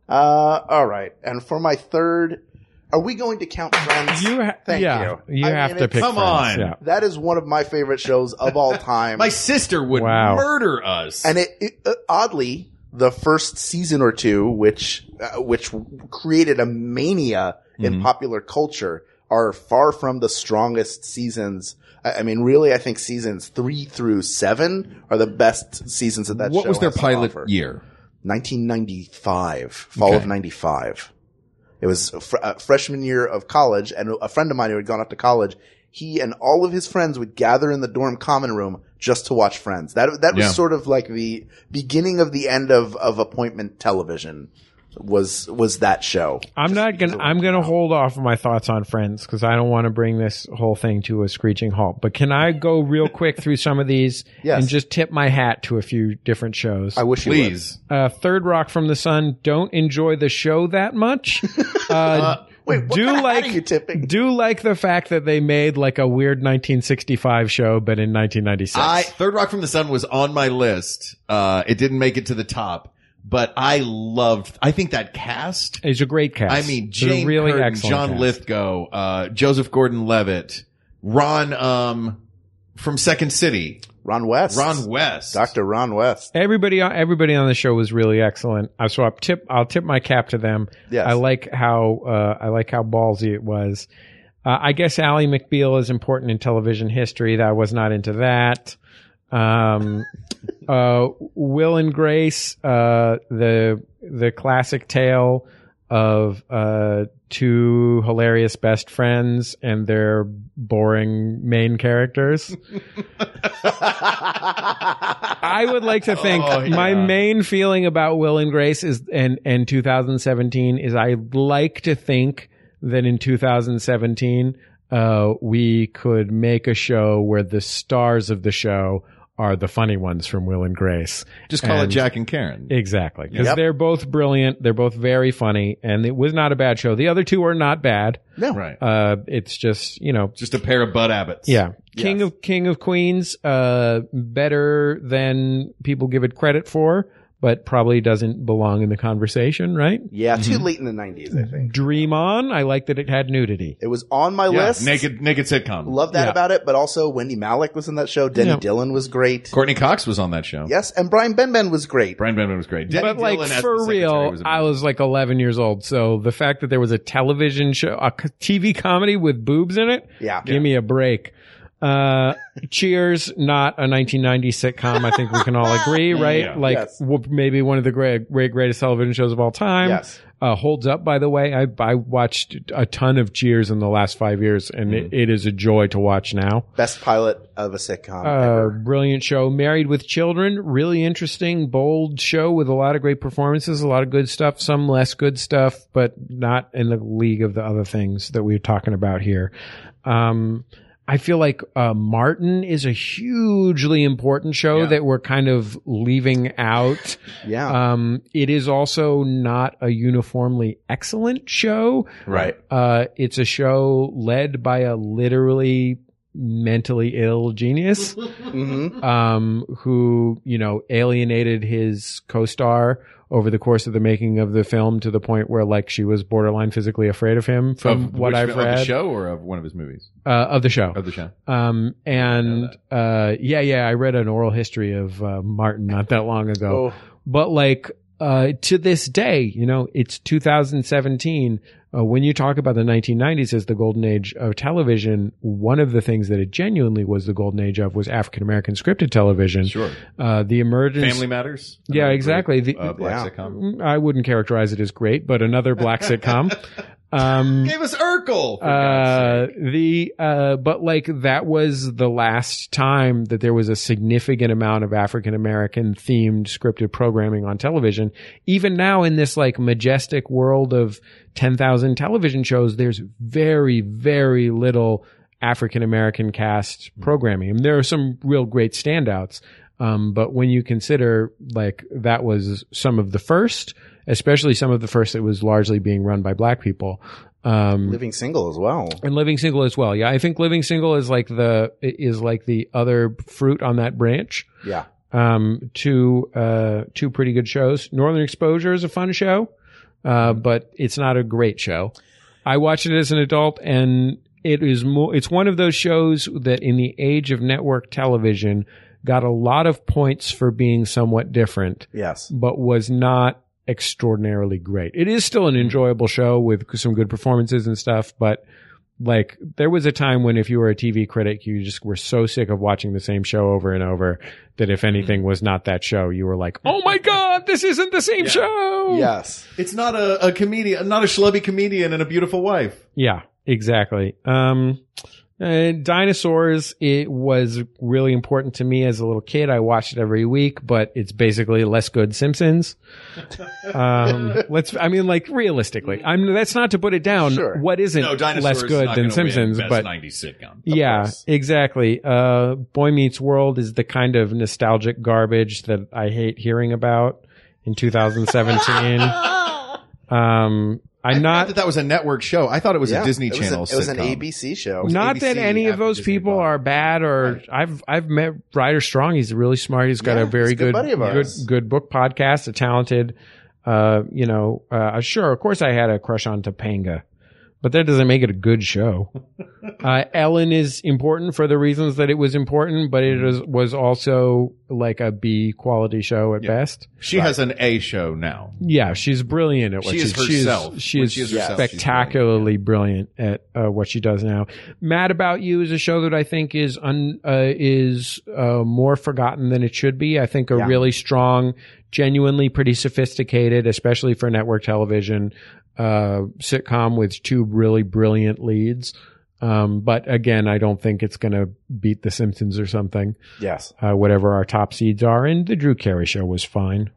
Speaker 1: Uh, all right. And for my third, are we going to count Friends?
Speaker 4: You ha-
Speaker 1: Thank
Speaker 4: yeah,
Speaker 1: you.
Speaker 4: You
Speaker 1: I
Speaker 4: have
Speaker 1: mean,
Speaker 4: to
Speaker 1: it's-
Speaker 4: pick
Speaker 2: Come
Speaker 4: Friends.
Speaker 2: on.
Speaker 4: Yeah.
Speaker 1: That is one of my favorite shows of all time.
Speaker 2: My sister would
Speaker 4: Wow.
Speaker 2: murder us.
Speaker 1: And it, it uh, oddly, the first season or two, which uh, which created a mania in
Speaker 2: Mhm.
Speaker 1: popular culture, are far from the strongest seasons. I, I mean, really, I think seasons three through seven are the best seasons of that
Speaker 2: what
Speaker 1: show.
Speaker 2: was their
Speaker 1: has to
Speaker 2: pilot
Speaker 1: offer.
Speaker 2: year?
Speaker 1: nineteen ninety-five, fall
Speaker 2: Okay.
Speaker 1: of ninety-five. It was a, fr- a freshman year of college, and a friend of mine who had gone off to college, he and all of his friends would gather in the dorm common room just to watch Friends. That that was
Speaker 2: Yeah.
Speaker 1: sort of like the beginning of the end of, of appointment television. Was was that show?
Speaker 4: I'm not gonna. I'm gonna hold off on my thoughts on Friends because I don't want to bring this whole thing to a screeching halt. But can I go real quick through some of these
Speaker 1: Yes.
Speaker 4: and just tip my hat to a few different shows?
Speaker 1: I wish you would.
Speaker 2: Please.
Speaker 4: Uh, Third Rock from the Sun. Don't enjoy the show that much. Uh,
Speaker 1: Wait, what
Speaker 4: do
Speaker 1: kind of hat
Speaker 4: like
Speaker 1: are you tipping?
Speaker 4: do like the fact that they made like a weird nineteen sixty-five show, but in nineteen ninety-six.
Speaker 2: I Third Rock from the Sun was on my list. Uh, it didn't make it to the top, but I loved. I think that cast.
Speaker 4: It's a great cast.
Speaker 2: I mean,
Speaker 4: It's a
Speaker 2: Jane
Speaker 4: really
Speaker 2: Curtin,
Speaker 4: excellent
Speaker 2: John
Speaker 4: cast.
Speaker 2: Lithgow, uh, Joseph Gordon-Levitt, Ron um, from Second City,
Speaker 1: Ron West.
Speaker 2: Ron West,
Speaker 1: Doctor Ron West.
Speaker 4: Everybody, on everybody on the show was really excellent. Uh, So I'll tip, I'll tip my cap to them.
Speaker 1: Yes.
Speaker 4: I like how, uh, I like how ballsy it was. Uh, I guess Ally McBeal is important in television history. That I was not into that. Um, uh, Will and Grace, uh, the, the classic tale of, uh, two hilarious best friends and their boring main characters. I would like to think
Speaker 2: Oh, yeah.
Speaker 4: my main feeling about Will and Grace is, and, and two thousand seventeen is I like to think that in two thousand seventeen, uh, we could make a show where the stars of the show are the funny ones from Will and Grace.
Speaker 2: Just call it
Speaker 4: And-
Speaker 2: Jack and Karen.
Speaker 4: Exactly. Because
Speaker 1: Yep.
Speaker 4: they're both brilliant. They're both very funny. And it was not a bad show. The other two are not bad.
Speaker 1: No.
Speaker 2: Right.
Speaker 4: Uh, it's just, you know,
Speaker 2: Just a pair of Bud Abbotts.
Speaker 4: yeah. King
Speaker 1: Yes.
Speaker 4: of King of Queens, uh, better than people give it credit for, but probably doesn't belong in the conversation, right?
Speaker 1: Yeah, too late in the nineties, I think.
Speaker 4: Dream On, I like that it had nudity.
Speaker 1: It was on my
Speaker 2: Yeah,
Speaker 1: list.
Speaker 2: naked, naked sitcom.
Speaker 1: Love that
Speaker 4: Yeah.
Speaker 1: about it, but also Wendy Malick was in that show. Denny
Speaker 4: Yeah.
Speaker 1: Dillon was great.
Speaker 2: Courtney Cox was on that show.
Speaker 1: Yes, and Brian Benben was great.
Speaker 2: Brian Benjamin was great. Denny
Speaker 4: But like
Speaker 2: Dillon as the
Speaker 4: for
Speaker 2: secretary
Speaker 4: real,
Speaker 2: was
Speaker 4: I
Speaker 2: amazing.
Speaker 4: was like eleven years old. So the fact that there was a television show, a c- T V comedy with boobs in it,
Speaker 1: Yeah.
Speaker 4: give me a break. Uh, Cheers, not a nineteen ninety sitcom. I think we can all agree, right?
Speaker 2: Yeah.
Speaker 4: Like
Speaker 1: Yes.
Speaker 4: w- maybe one of the great, great, greatest television shows of all time.
Speaker 1: Yes.
Speaker 4: Uh, holds up, by the way. I, I watched a ton of Cheers in the last five years and it, it is a joy to watch now.
Speaker 1: Best pilot of a sitcom
Speaker 4: Uh,
Speaker 1: ever.
Speaker 4: brilliant show. Married with Children, really interesting, bold show with a lot of great performances, a lot of good stuff, some less good stuff, but not in the league of the other things that we were talking about here. Um, I feel like uh, Martin is a hugely important show
Speaker 2: Yeah.
Speaker 4: that we're kind of leaving out.
Speaker 1: Yeah.
Speaker 4: Um, it is also not a uniformly excellent show.
Speaker 1: right.
Speaker 4: Uh, it's a show led by a literally mentally ill genius,
Speaker 1: hmm
Speaker 4: um, who, you know, alienated his co-star over the course of the making of the film to the point where like she was borderline physically afraid of him from
Speaker 2: Of
Speaker 4: what
Speaker 2: which-
Speaker 4: I've
Speaker 2: of
Speaker 4: read
Speaker 2: the show or of one of his movies
Speaker 4: uh, of the show.
Speaker 2: of the show.
Speaker 4: Um, and, uh, yeah, yeah, I read an oral history of, uh, Martin not that long ago,
Speaker 1: Oh,
Speaker 4: but like, uh, to this day, you know, it's two thousand seventeen. Uh, when you talk about the nineteen nineties as the golden age of television, one of the things that it genuinely was the golden age of was African American scripted television.
Speaker 2: Sure.
Speaker 4: Uh, the emergence.
Speaker 2: Family Matters.
Speaker 4: Yeah,
Speaker 2: Another
Speaker 4: exactly.
Speaker 2: great,
Speaker 4: The-
Speaker 2: uh, black
Speaker 1: Yeah.
Speaker 2: sitcom.
Speaker 4: I wouldn't characterize it as great, but another black sitcom. Um,
Speaker 2: Gave us Urkel. For God's
Speaker 4: uh,
Speaker 2: sake.
Speaker 4: the, uh, but like that was the last time that there was a significant amount of African American themed scripted programming on television. Even now in this like majestic world of ten thousand television shows, there's very, very little African American cast programming. And there are some real great standouts. Um, but when you consider like that was some of the first, especially some of the first that was largely being run by black people. Um,
Speaker 1: Living Single as well.
Speaker 4: and Living Single as well. Yeah. I think Living Single is like the, is like the other fruit on that branch.
Speaker 1: Yeah.
Speaker 4: Um, two, uh, two pretty good shows. Northern Exposure is a fun show. uh, but it's not a great show. I watched it as an adult, and it is more. It's one of those shows that, in the age of network television, got a lot of points for being somewhat different,
Speaker 1: Yes.
Speaker 4: but was not extraordinarily great. It is still an enjoyable show with some good performances and stuff, but like there was a time when if you were a T V critic, you just were so sick of watching the same show over and over that if anything was not that show, you were like, oh my God, this isn't the same
Speaker 2: Yeah.
Speaker 4: show.
Speaker 1: Yes.
Speaker 2: It's not a, a comedian, not a schlubby comedian and a beautiful wife.
Speaker 4: Yeah, exactly. Um, uh, Dinosaurs, it was really important to me as a little kid. I watched it every week, but it's basically less good Simpsons. Um, let's, I mean, like realistically, I mean, that's not to put it down.
Speaker 1: Sure.
Speaker 4: What isn't
Speaker 2: No, Dinosaurs
Speaker 4: less
Speaker 2: is
Speaker 4: good
Speaker 2: not
Speaker 4: than
Speaker 2: gonna win
Speaker 4: Simpsons,
Speaker 2: best
Speaker 4: but
Speaker 2: nineties sitcom.
Speaker 4: yeah,
Speaker 1: course.
Speaker 4: exactly. Uh, Boy Meets World is the kind of nostalgic garbage that I hate hearing about in two thousand seventeen. um, I'm
Speaker 2: I
Speaker 4: not
Speaker 2: thought that that was a network show. I thought it was
Speaker 1: Yeah.
Speaker 2: a Disney
Speaker 1: it was
Speaker 2: Channel
Speaker 1: a- It was an
Speaker 2: sitcom.
Speaker 1: A B C show.
Speaker 4: not
Speaker 2: A B C
Speaker 4: that any of
Speaker 2: after
Speaker 4: those
Speaker 2: Disney
Speaker 4: people
Speaker 2: bought it.
Speaker 4: are bad, or
Speaker 2: Right.
Speaker 4: I've I've met Ryder Strong. He's really smart. He's got
Speaker 1: Yeah,
Speaker 4: a very
Speaker 1: he's a good
Speaker 4: good
Speaker 1: buddy of
Speaker 4: good
Speaker 1: ours.
Speaker 4: good book podcast. A talented, uh, you know, uh, sure. Of course, I had a crush on Topanga, but that doesn't make it a good show. uh, Ellen is important for the reasons that it was important, but it is, was also like a B quality show at
Speaker 2: Yeah.
Speaker 4: best.
Speaker 2: She has an A show now.
Speaker 4: Yeah, she's brilliant at what
Speaker 2: She
Speaker 4: she,
Speaker 2: is
Speaker 4: she
Speaker 2: herself.
Speaker 4: She
Speaker 2: When
Speaker 4: is,
Speaker 2: she is herself, she's
Speaker 4: spectacularly brilliant at uh, what she does now. Mad About You is a show that I think is un, uh, is uh, more forgotten than it should be. I think a
Speaker 1: Yeah.
Speaker 4: really strong, genuinely pretty sophisticated, especially for network television, uh, sitcom with two really brilliant leads. Um, but again, I don't think it's going to beat The Simpsons or something,
Speaker 1: Yes.
Speaker 4: uh, whatever our top seeds are. And the Drew Carey show was fine.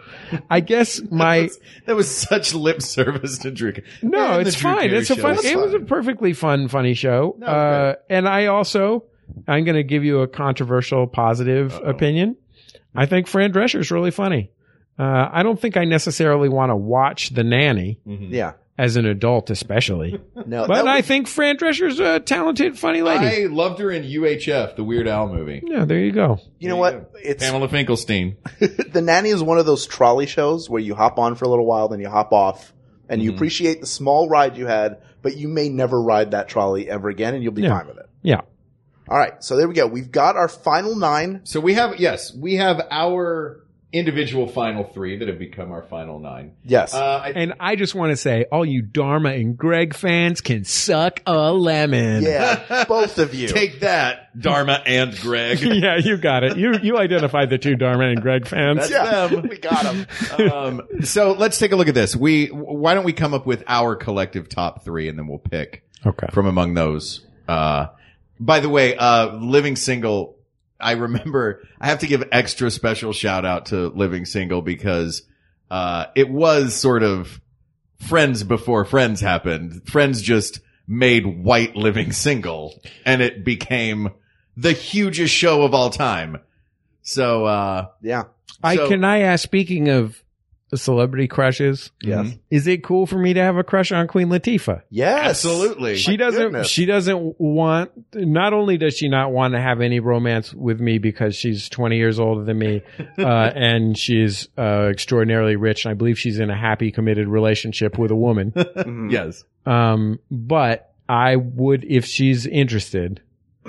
Speaker 4: I guess my,
Speaker 2: That was, that was such lip service to Drew.
Speaker 4: no,
Speaker 2: And
Speaker 4: it's
Speaker 2: the Drew
Speaker 4: fine.
Speaker 2: Carey
Speaker 4: It's a
Speaker 2: show
Speaker 4: fun,
Speaker 2: was
Speaker 4: it was a
Speaker 2: fine.
Speaker 4: perfectly fun, funny show.
Speaker 2: No, it was
Speaker 4: uh, and I also, I'm going to give you a controversial positive
Speaker 2: Uh-oh.
Speaker 4: opinion. I think Fran Drescher's really funny. Uh, I don't think I necessarily want to watch The Nanny
Speaker 2: Mhm.
Speaker 1: Yeah.
Speaker 4: as an adult, especially.
Speaker 1: No.
Speaker 4: But
Speaker 1: that
Speaker 4: I
Speaker 1: was-
Speaker 4: think Fran Drescher's a talented, funny lady.
Speaker 2: I loved her in U H F, the Weird Al movie.
Speaker 4: Yeah, there you go.
Speaker 1: you know
Speaker 2: There you
Speaker 1: what? It's
Speaker 2: Pamela Finkelstein.
Speaker 1: The Nanny is one of those trolley shows where you hop on for a little while, then you hop off, and you
Speaker 2: Mhm.
Speaker 1: appreciate the small ride you had, but you may never ride that trolley ever again, and you'll be
Speaker 4: Yeah.
Speaker 1: fine with it.
Speaker 4: Yeah.
Speaker 1: All right, so there we go. We've got our final nine.
Speaker 2: So we have, yes, we have our individual final three that have become our final nine.
Speaker 1: Yes.
Speaker 2: Uh, I,
Speaker 4: And I just want to say, all you Dharma and Greg fans can suck a lemon.
Speaker 1: yeah, both of you.
Speaker 2: take that, Dharma and Greg.
Speaker 4: Yeah, you got it. You you identified the two Dharma and Greg fans.
Speaker 2: That's
Speaker 1: yeah,
Speaker 2: them.
Speaker 1: we got them.
Speaker 2: um, so let's take a look at this. We, why don't we come up with our collective top three and then we'll pick
Speaker 4: Okay.
Speaker 2: from among those. Uh, by the way, uh, Living Single, I remember I have to give extra special shout out to Living Single because, uh, it was sort of Friends before Friends happened. Friends just made White Living Single and it became the hugest show of all time. So, uh,
Speaker 1: Yeah.
Speaker 4: I
Speaker 2: so-
Speaker 4: can I ask, speaking of celebrity crushes,
Speaker 1: Yes.
Speaker 2: Mhm.
Speaker 4: is it cool for me to have a crush on Queen Latifah?
Speaker 1: Yes.
Speaker 2: Absolutely.
Speaker 4: She
Speaker 1: My
Speaker 4: doesn't
Speaker 1: goodness.
Speaker 4: she doesn't want not only does she not want to have any romance with me because she's twenty years older than me, uh, and she's uh, extraordinarily rich, and I believe she's in a happy, committed relationship with a woman.
Speaker 1: Mhm.
Speaker 2: Yes.
Speaker 4: Um, but I would, if she's interested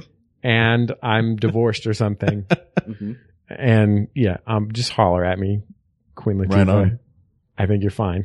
Speaker 4: and I'm divorced or something,
Speaker 1: Mhm.
Speaker 4: and yeah, um, just holler at me, Queen Latifah.
Speaker 2: Right on.
Speaker 4: I think you're fine.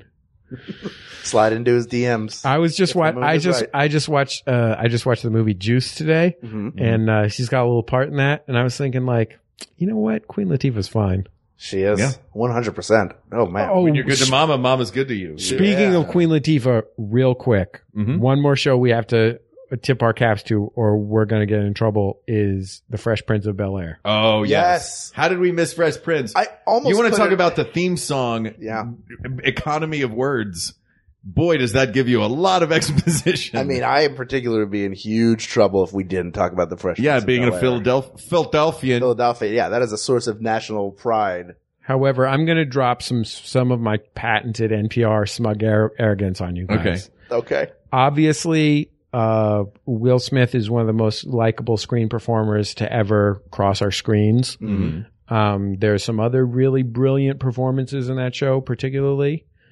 Speaker 1: Slide into his D Ms.
Speaker 4: I was just
Speaker 1: If the
Speaker 4: wa-
Speaker 1: mood
Speaker 4: I
Speaker 1: is
Speaker 4: just,
Speaker 1: right.
Speaker 4: I just watched, uh, I just watched the movie Juice today,
Speaker 1: Mhm.
Speaker 4: and, uh, she's got a little part in that. And I was thinking like, you know what? Queen Latifah's fine.
Speaker 1: She is
Speaker 2: Yeah.
Speaker 1: one hundred percent. Oh, man.
Speaker 4: Oh,
Speaker 2: When you're good to mama, mama's good to you.
Speaker 4: Speaking
Speaker 1: Yeah.
Speaker 4: of Queen Latifah, real quick,
Speaker 2: Mhm.
Speaker 4: one more show we have to tip our caps to, or we're going to get in trouble, is The Fresh Prince of Bel-Air.
Speaker 2: Oh, yes.
Speaker 1: Yes.
Speaker 2: How did we miss Fresh Prince?
Speaker 1: I almost
Speaker 2: you want to
Speaker 1: put
Speaker 2: talk
Speaker 1: it-
Speaker 2: about the theme song?
Speaker 1: Yeah.
Speaker 2: Economy of words. Boy, does that give you a lot of exposition.
Speaker 1: I mean, I in particular would be in huge trouble if we didn't talk about the Fresh
Speaker 2: yeah,
Speaker 1: Prince of
Speaker 2: being a
Speaker 1: Bel-Air.
Speaker 2: Philadelphia, Philadelphian.
Speaker 1: Philadelphia. Yeah, that is a source of national pride.
Speaker 4: However, I'm going to drop some some of my patented N P R smug ar- arrogance on you guys.
Speaker 2: Okay.
Speaker 1: Okay.
Speaker 4: Obviously, uh, Will Smith is one of the most likable screen performers to ever cross our screens.
Speaker 2: Mhm.
Speaker 4: Um, there's some other really brilliant performances in that show, particularly.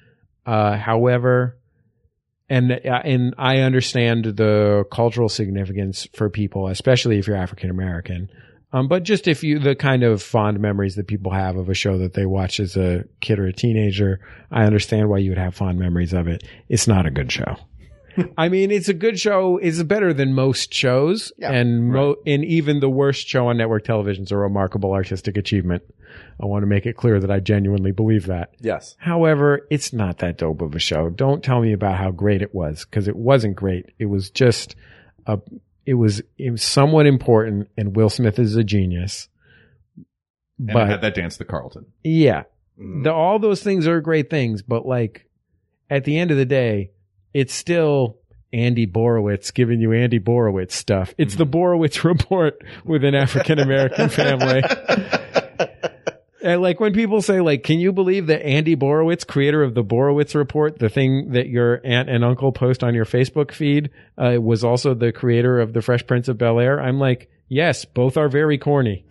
Speaker 4: Uh, however, and and I understand the cultural significance for people, especially if you're African American. Um, but just if you, the kind of fond memories that people have of a show that they watched as a kid or a teenager, I understand why you would have fond memories of it. It's not a good show. I mean, it's a good show. It's better than most shows.
Speaker 1: Yeah,
Speaker 4: and mo- and even the worst show on network television is a remarkable artistic achievement. I want to make it clear that I genuinely believe that.
Speaker 1: Yes.
Speaker 4: However, it's not that dope of a show. Don't tell me about how great it was, because it wasn't great. It was just a, it was, it was somewhat important, and Will Smith is a genius.
Speaker 2: And
Speaker 4: But
Speaker 2: I had that dance, the Carlton.
Speaker 4: yeah,
Speaker 1: Mm.
Speaker 4: the, all those things are great things, but like at the end of the day, it's still Andy Borowitz giving you Andy Borowitz stuff. It's the Borowitz Report with an African American family. And like when people say, like, can you believe that Andy Borowitz, creator of the Borowitz Report, the thing that your aunt and uncle post on your Facebook feed, uh, was also the creator of the Fresh Prince of Bel-Air? I'm like, yes, both are very corny.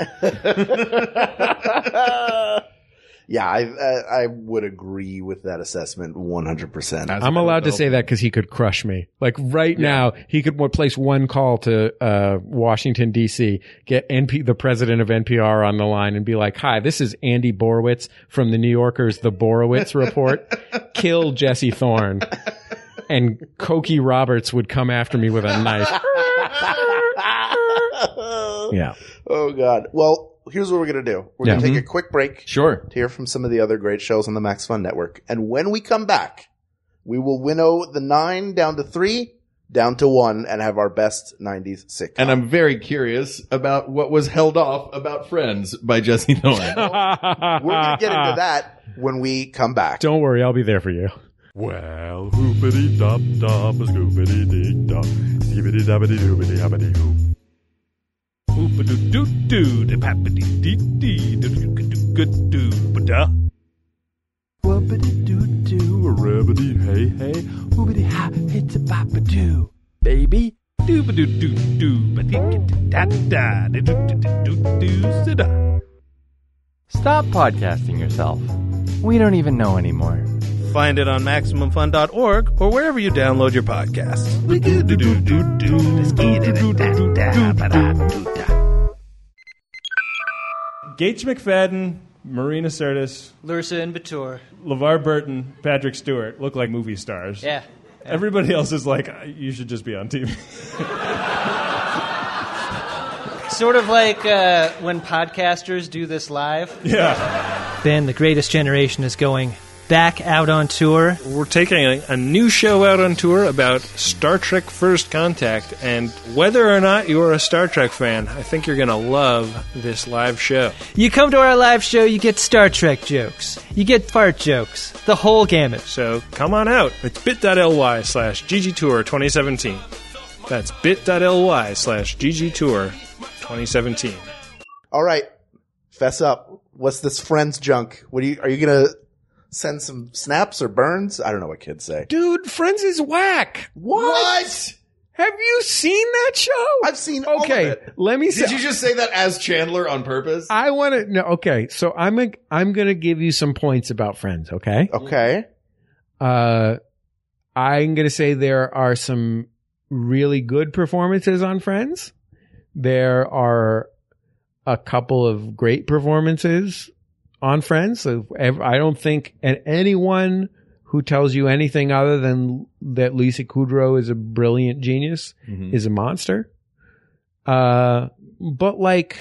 Speaker 1: Yeah, I, I I would agree with that assessment one hundred percent.
Speaker 2: As
Speaker 4: I'm
Speaker 2: a
Speaker 4: allowed to
Speaker 2: result-
Speaker 4: say that because he could crush me. Like right now, he could more place one call to uh, Washington, D C, get N P, the president of N P R on the line and be like, hi, this is Andy Borowitz from the New Yorker's The Borowitz Report. Kill Jesse Thorne. And Cokie Roberts would come after me with a knife. Yeah.
Speaker 1: Oh, God. Well, here's what we're going to do. We're going to
Speaker 4: Yeah.
Speaker 1: take a quick break
Speaker 2: Sure.
Speaker 1: to hear from some of the other great shows on the Max Fun Network. And when we come back, we will winnow the nine down to three, down to one, and have our best nineties sitcom.
Speaker 2: And I'm very curious about what was held off about Friends by Jesse Thorne.
Speaker 1: We're going to get into that when we come back.
Speaker 4: Don't worry, I'll be there for you.
Speaker 5: Well, hoopity dop dop, scoopity dee dop, skibbity dabbity doobity habbity hoop. Hoopity doo doo, de pappity dee dee, de doo doo doo ba da. Wubbity doo doo, a rabbity hey hey, hoopity ha, it's a papa doo, baby. Doobadoo doo doo, ba dee da da, de doo doo doo doo, sa da.
Speaker 6: Stop podcasting yourself. We don't even know anymore.
Speaker 7: Find it on Maximum Fun dot org or wherever you download your podcasts.
Speaker 5: Gates McFadden, Marina Sirtis,
Speaker 8: Lursa and Batur.
Speaker 5: LeVar Burton, Patrick Stewart look like movie stars.
Speaker 8: Yeah.
Speaker 5: Everybody else is like, you should just be on T V.
Speaker 8: Sort of like uh, when podcasters do this live.
Speaker 5: Yeah.
Speaker 9: Ben, the Greatest Generation is going back out on tour.
Speaker 10: We're taking a, a new show out on tour about Star Trek First Contact, and whether or not you're a Star Trek fan, I think you're going to love this live show.
Speaker 9: You come to our live show, you get Star Trek jokes. You get fart jokes. The whole gamut.
Speaker 10: So come on out. It's bit.ly slash ggtour 2017. That's bit.ly slash ggtour 2017.
Speaker 1: All right. Fess up. What's this Friends junk? What do you, are you going to send some snaps or burns? I don't know what kids say.
Speaker 4: Dude, Friends is whack.
Speaker 1: What?
Speaker 4: Have you seen that show?
Speaker 1: I've seen all
Speaker 4: Okay,
Speaker 1: of it.
Speaker 4: let me say.
Speaker 2: Did you just say that as Chandler on purpose?
Speaker 4: I want to no. Okay, so I'm a, I'm going to give you some points about Friends. Okay.
Speaker 1: Okay.
Speaker 4: Uh, I'm going to say there are some really good performances on Friends. There are a couple of great performances on Friends. So ev- I don't think, and anyone who tells you anything other than that Lisa Kudrow is a brilliant genius
Speaker 2: Mhm.
Speaker 4: is a monster. Uh, but like,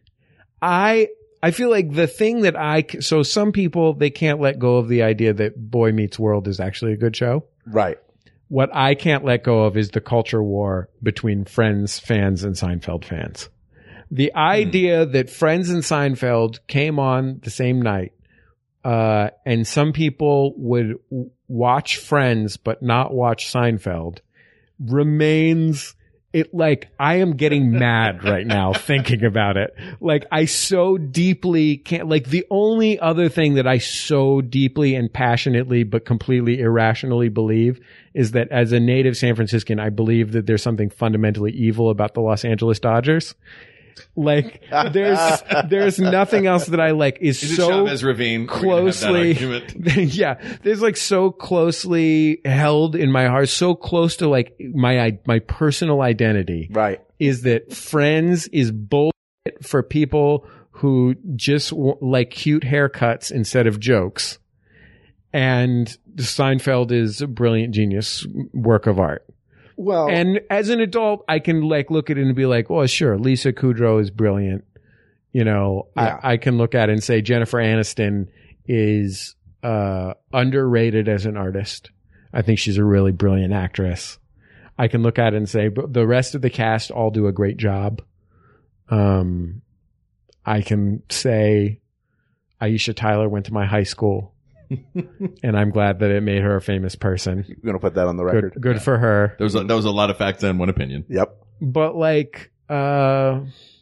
Speaker 4: I, I feel like the thing that I, c- so some people, they can't let go of the idea that Boy Meets World is actually a good show.
Speaker 1: Right.
Speaker 4: What I can't let go of is the culture war between Friends fans and Seinfeld fans. The idea that Friends and Seinfeld came on the same night, uh, and some people would w- watch Friends but not watch Seinfeld remains it like I am getting mad right now thinking about it. Like I so deeply can't, like the only other thing that I so deeply and passionately but completely irrationally believe is that as a native San Franciscan, I believe that there's something fundamentally evil about the Los Angeles Dodgers. Like there's there's nothing else that I like is,
Speaker 2: Is it
Speaker 4: so
Speaker 2: Chavez Ravine?
Speaker 4: closely. Yeah, there's like so closely held in my heart, so close to like my my personal identity.
Speaker 1: Right.
Speaker 4: Is that Friends is bullshit for people who just w- like cute haircuts instead of jokes, and Seinfeld is a brilliant genius work of art.
Speaker 1: Well,
Speaker 4: and as an adult, I can like look at it and be like, "Oh, sure, Lisa Kudrow is brilliant." You know,
Speaker 1: Yeah.
Speaker 4: I, I can look at it and say Jennifer Aniston is uh, underrated as an artist. I think she's a really brilliant actress. I can look at it and say, but the rest of the cast all do a great job. Um, I can say Aisha Tyler went to my high school. And I'm glad that it made her a famous person.
Speaker 1: You're going to put that on the record.
Speaker 4: Good, good for her.
Speaker 2: There was a, there was a lot of facts and one opinion.
Speaker 1: Yep.
Speaker 4: But like, uh,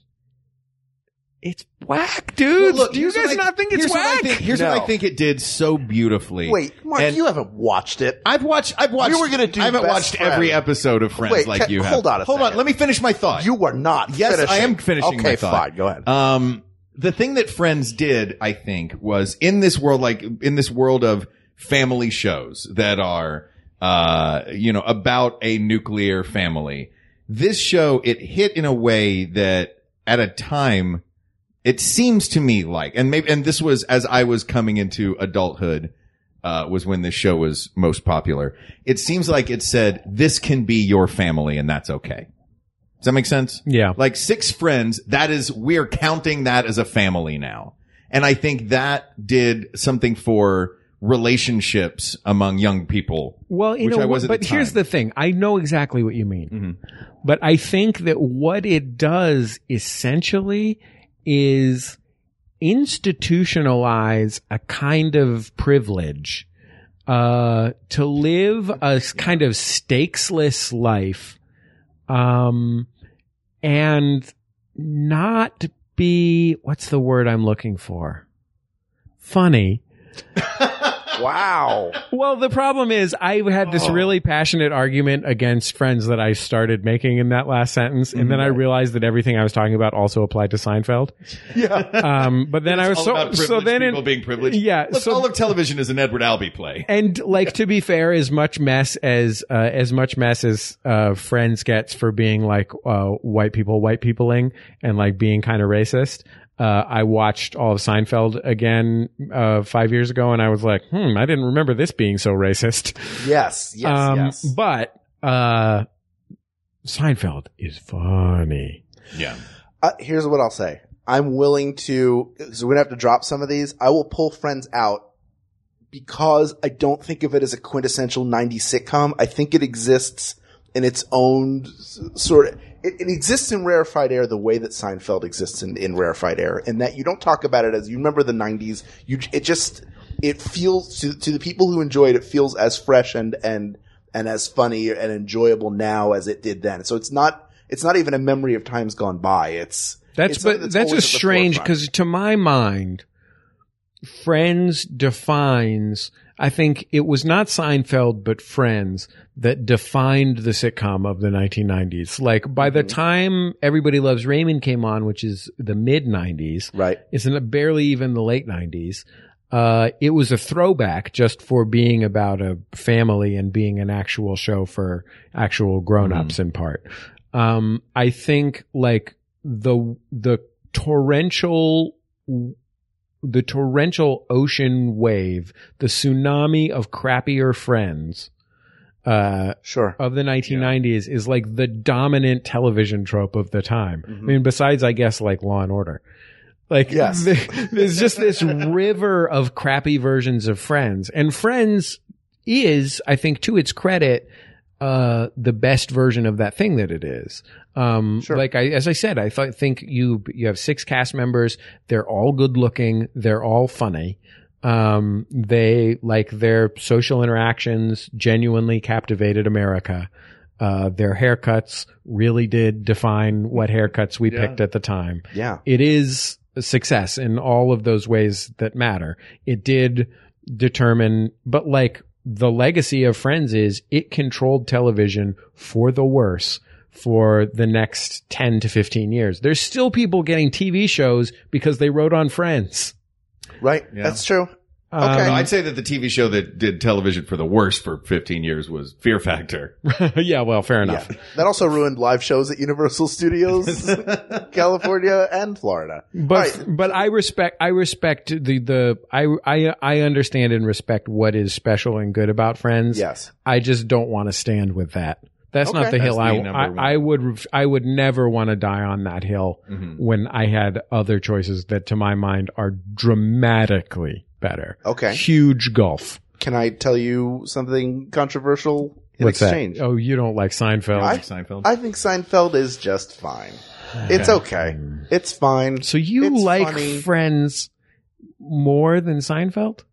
Speaker 4: it's whack, dudes.
Speaker 2: Look,
Speaker 4: Do you
Speaker 2: here's what
Speaker 4: guys
Speaker 2: I-
Speaker 4: not think it's
Speaker 2: here's what I
Speaker 4: whack?
Speaker 2: think- here's what I think it did so beautifully.
Speaker 1: Wait, Mark,
Speaker 2: And
Speaker 1: you haven't watched it.
Speaker 2: I've watched. I've watched.
Speaker 1: We were gonna do
Speaker 2: I haven't
Speaker 1: Best
Speaker 2: watched
Speaker 1: Friends.
Speaker 2: every episode of Friends
Speaker 1: Wait,
Speaker 2: like
Speaker 1: ca-
Speaker 2: you have.
Speaker 1: hold on a
Speaker 2: Hold on.
Speaker 1: second.
Speaker 2: Let me finish my thought.
Speaker 1: You are not.
Speaker 2: Yes,
Speaker 1: finishing.
Speaker 2: I am finishing
Speaker 1: okay,
Speaker 2: my thought.
Speaker 1: fine. Go ahead.
Speaker 2: Um, the thing that Friends did, I think, was in this world, like in this world of family shows that are, uh, you know, about a nuclear family. This show, it hit in a way that at a time, it seems to me like, and maybe, and this was as I was coming into adulthood, uh, was when this show was most popular. It seems like it said, this can be your family and that's okay. Does that make sense?
Speaker 4: Yeah.
Speaker 2: Like Six Friends, that is, we're counting that as a family now. And I think that did something for relationships among young people.
Speaker 4: Well, you
Speaker 2: which
Speaker 4: know,
Speaker 2: I was at
Speaker 4: but
Speaker 2: the
Speaker 4: here's
Speaker 2: time.
Speaker 4: the thing. I know exactly what you mean.
Speaker 2: Mm-hmm.
Speaker 4: But I think that what it does essentially is institutionalize a kind of privilege, uh, to live a kind of stakesless life, um, and not be, what's the word I'm looking for? Funny.
Speaker 1: Wow.
Speaker 4: Well, the problem is I had this really passionate argument against Friends that I started making in that last sentence. And then I realized that everything I was talking about also applied to Seinfeld.
Speaker 1: Yeah.
Speaker 4: Um, but then I was
Speaker 2: all
Speaker 4: so,
Speaker 2: about
Speaker 4: so
Speaker 2: privileged
Speaker 4: then
Speaker 2: people
Speaker 4: in,
Speaker 2: being privileged.
Speaker 4: yeah,
Speaker 2: Look,
Speaker 4: so-
Speaker 2: all of television is an Edward Albee play.
Speaker 4: and like, to be fair, as much mess as, uh, as much mess as, uh, Friends gets for being like, uh, white people, white peopling and like being kind of racist. Uh, I watched all of Seinfeld again, uh, five years ago and I was like, hmm, I didn't remember this being so racist.
Speaker 1: Yes. Yes.
Speaker 4: Um,
Speaker 1: yes.
Speaker 4: But, uh, Seinfeld is funny.
Speaker 2: Yeah.
Speaker 1: Uh, here's what I'll say. I'm willing to, so we're going to have to drop some of these. I will pull Friends out because I don't think of it as a quintessential nineties sitcom. I think it exists in its own s- sort of, it, it exists in rarefied air the way that Seinfeld exists in, in rarefied air, and that you don't talk about it as, you remember the nineties, you, it just, it feels, to, to the people who enjoy it, it feels as fresh and, and, and as funny and enjoyable now as it did then. So it's not, it's not even a memory of times gone by. It's,
Speaker 4: That's,
Speaker 1: it's something
Speaker 4: but that's
Speaker 1: always
Speaker 4: just
Speaker 1: at the
Speaker 4: strange
Speaker 1: forefront.
Speaker 4: because to my mind, Friends defines, I think it was not Seinfeld, but Friends that defined the sitcom of the nineteen nineties. Like by the time Everybody Loves Raymond came on, which is the mid nineties,
Speaker 1: Right.
Speaker 4: it's in barely even the late nineties. Uh, it was a throwback just for being about a family and being an actual show for actual grown-ups in part. Um, I think like the, the torrential, the torrential ocean wave, the tsunami of crappier Friends, uh,
Speaker 1: Sure.
Speaker 4: of the nineteen nineties is like the dominant television trope of the time. I mean, besides, I guess, like Law and Order. Like,
Speaker 1: Yes.
Speaker 4: the- there's just this river of crappy versions of Friends. And Friends is, I think, to its credit, uh, the best version of that thing that it is. Um,
Speaker 1: Sure.
Speaker 4: like I, as I said, I th- think you, you have six cast members. They're all good looking. They're all funny. Um, they, like, their social interactions genuinely captivated America. Uh, their haircuts really did define what haircuts we picked at the time.
Speaker 1: Yeah.
Speaker 4: It is a success in all of those ways that matter. It did determine, but like the legacy of Friends is it controlled television for the worse for the next ten to fifteen years. There's still people getting T V shows because they wrote on Friends.
Speaker 1: Right.
Speaker 2: Yeah.
Speaker 1: That's true.
Speaker 4: Um,
Speaker 1: Okay.
Speaker 2: I'd say that the T V show that did television for the worst for fifteen years was Fear Factor.
Speaker 4: yeah, well, fair enough.
Speaker 1: Yeah. That also ruined live shows at Universal Studios, California and Florida.
Speaker 4: But
Speaker 1: Right.
Speaker 4: but I respect I respect the the I I I understand and respect what is special and good about Friends.
Speaker 1: Yes.
Speaker 4: I just don't want to stand with that. That's
Speaker 1: Okay.
Speaker 4: not the hill
Speaker 2: That's
Speaker 4: I,
Speaker 2: the number
Speaker 4: I
Speaker 2: one.
Speaker 4: I would I would never want to die on that hill
Speaker 2: Mhm.
Speaker 4: when I had other choices that to my mind are dramatically better.
Speaker 1: Okay.
Speaker 4: Huge gulf.
Speaker 1: Can I tell you something controversial in
Speaker 4: What's
Speaker 1: exchange?
Speaker 4: that? Oh, you don't like Seinfeld.
Speaker 1: I,
Speaker 2: Seinfeld?
Speaker 1: I think Seinfeld is just fine. It's okay. It's fine.
Speaker 4: so you
Speaker 1: It's
Speaker 4: like
Speaker 1: funny.
Speaker 4: Friends more than Seinfeld?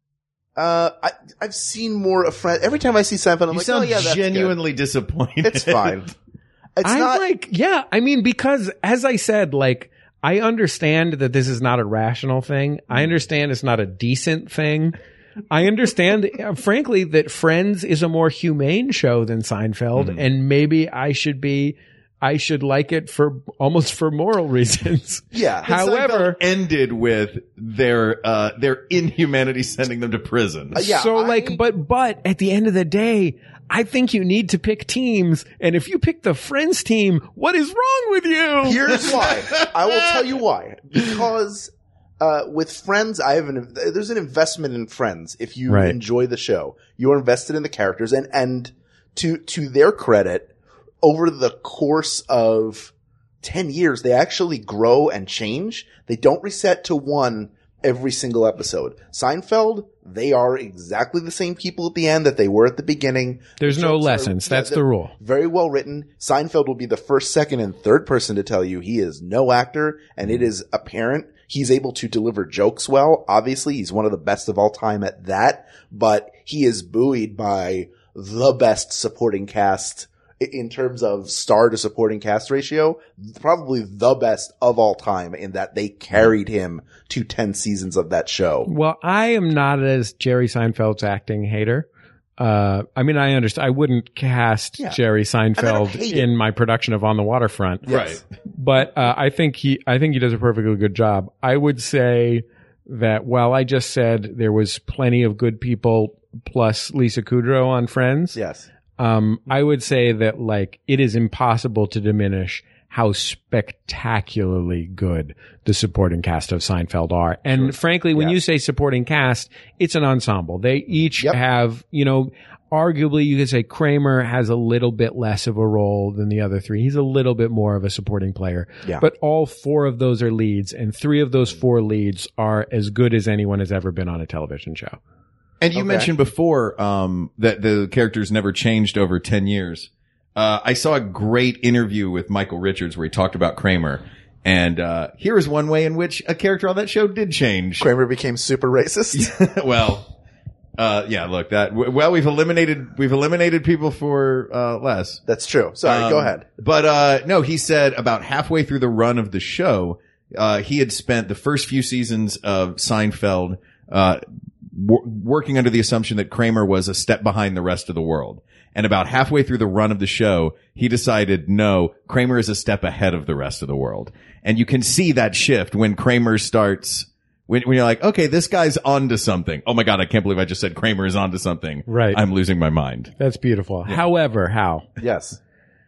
Speaker 1: Uh, I, I've seen more of Friends. Every time I see Seinfeld, I'm
Speaker 2: You
Speaker 1: like,
Speaker 2: sound
Speaker 1: oh yeah, that's
Speaker 2: genuinely disappointed.
Speaker 1: good. It's fine. It's
Speaker 4: I
Speaker 1: not.
Speaker 4: like, yeah, I mean, because as I said, like, I understand that this is not a rational thing. I understand it's not a decent thing. I understand, uh, frankly, that Friends is a more humane show than Seinfeld,
Speaker 2: Mhm.
Speaker 4: and maybe I should be, I should like it for almost for moral reasons.
Speaker 1: Yeah.
Speaker 4: However,
Speaker 2: Seinfeld ended with their uh, their inhumanity sending them to prison.
Speaker 1: Uh, yeah,
Speaker 4: so
Speaker 1: I-
Speaker 4: like, but, but at the end of the day, I think you need to pick teams. And if you pick the Friends team, what is wrong with you?
Speaker 1: Here's why. I will tell you why. Because uh, with Friends, I have an there's an investment in Friends. If you
Speaker 4: Right.
Speaker 1: enjoy the show, you are invested in the characters, and and to to their credit, over the course of ten years, they actually grow and change. They don't reset to one every single episode. Seinfeld, they are exactly the same people at the end that they were at the beginning.
Speaker 4: There's
Speaker 1: The
Speaker 4: no
Speaker 1: jokes are-
Speaker 4: lessons. That's
Speaker 1: they're
Speaker 4: the rule.
Speaker 1: Very well written. Seinfeld will be the first, second, and third person to tell you he is no actor, and it is apparent he's able to deliver jokes well. Obviously, he's one of the best of all time at that, but he is buoyed by the best supporting cast i- in terms of star to supporting cast ratio, probably the best of all time in that they carried him to ten seasons of that show.
Speaker 4: Well, I am not as Jerry Seinfeld's acting hater. Uh, I mean, I understand. I wouldn't cast
Speaker 1: Yeah.
Speaker 4: Jerry Seinfeld
Speaker 1: hate it.
Speaker 4: in my production of On the Waterfront.
Speaker 1: Yes.
Speaker 4: But, uh, I think he, I think he does a perfectly good job. I would say that while I just said there was plenty of good people plus Lisa Kudrow on Friends.
Speaker 1: Yes.
Speaker 4: Um, I would say that like it is impossible to diminish how spectacularly good the supporting cast of Seinfeld are. And frankly, when
Speaker 1: Yeah.
Speaker 4: you say supporting cast, it's an ensemble. They each
Speaker 1: Yep.
Speaker 4: have, you know, arguably you could say Kramer has a little bit less of a role than the other three. He's a little bit more of a supporting player.
Speaker 1: Yeah.
Speaker 4: But all four of those are leads, and three of those four leads are as good as anyone has ever been on a television show.
Speaker 2: And you
Speaker 1: Okay.
Speaker 2: mentioned before um, that the characters never changed over ten years. Uh, I saw a great interview with Michael Richards where he talked about Kramer. And uh, here is one way in which a character on that show did change.
Speaker 1: Kramer became super racist.
Speaker 2: well, uh, yeah, look, that, well, we've eliminated, we've eliminated people for uh, less.
Speaker 1: That's true. Sorry,
Speaker 2: Um,
Speaker 1: go ahead.
Speaker 2: But uh, no, he said about halfway through the run of the show, uh, he had spent the first few seasons of Seinfeld uh, w- working under the assumption that Kramer was a step behind the rest of the world. And about halfway through the run of the show, he decided, no, Kramer is a step ahead of the rest of the world. And you can see that shift when Kramer starts, when, when you're like, okay, this guy's onto something. Oh my God, I can't believe I just said Kramer is onto something.
Speaker 4: Right.
Speaker 2: I'm losing my mind.
Speaker 4: That's beautiful. However, how?
Speaker 1: Yes.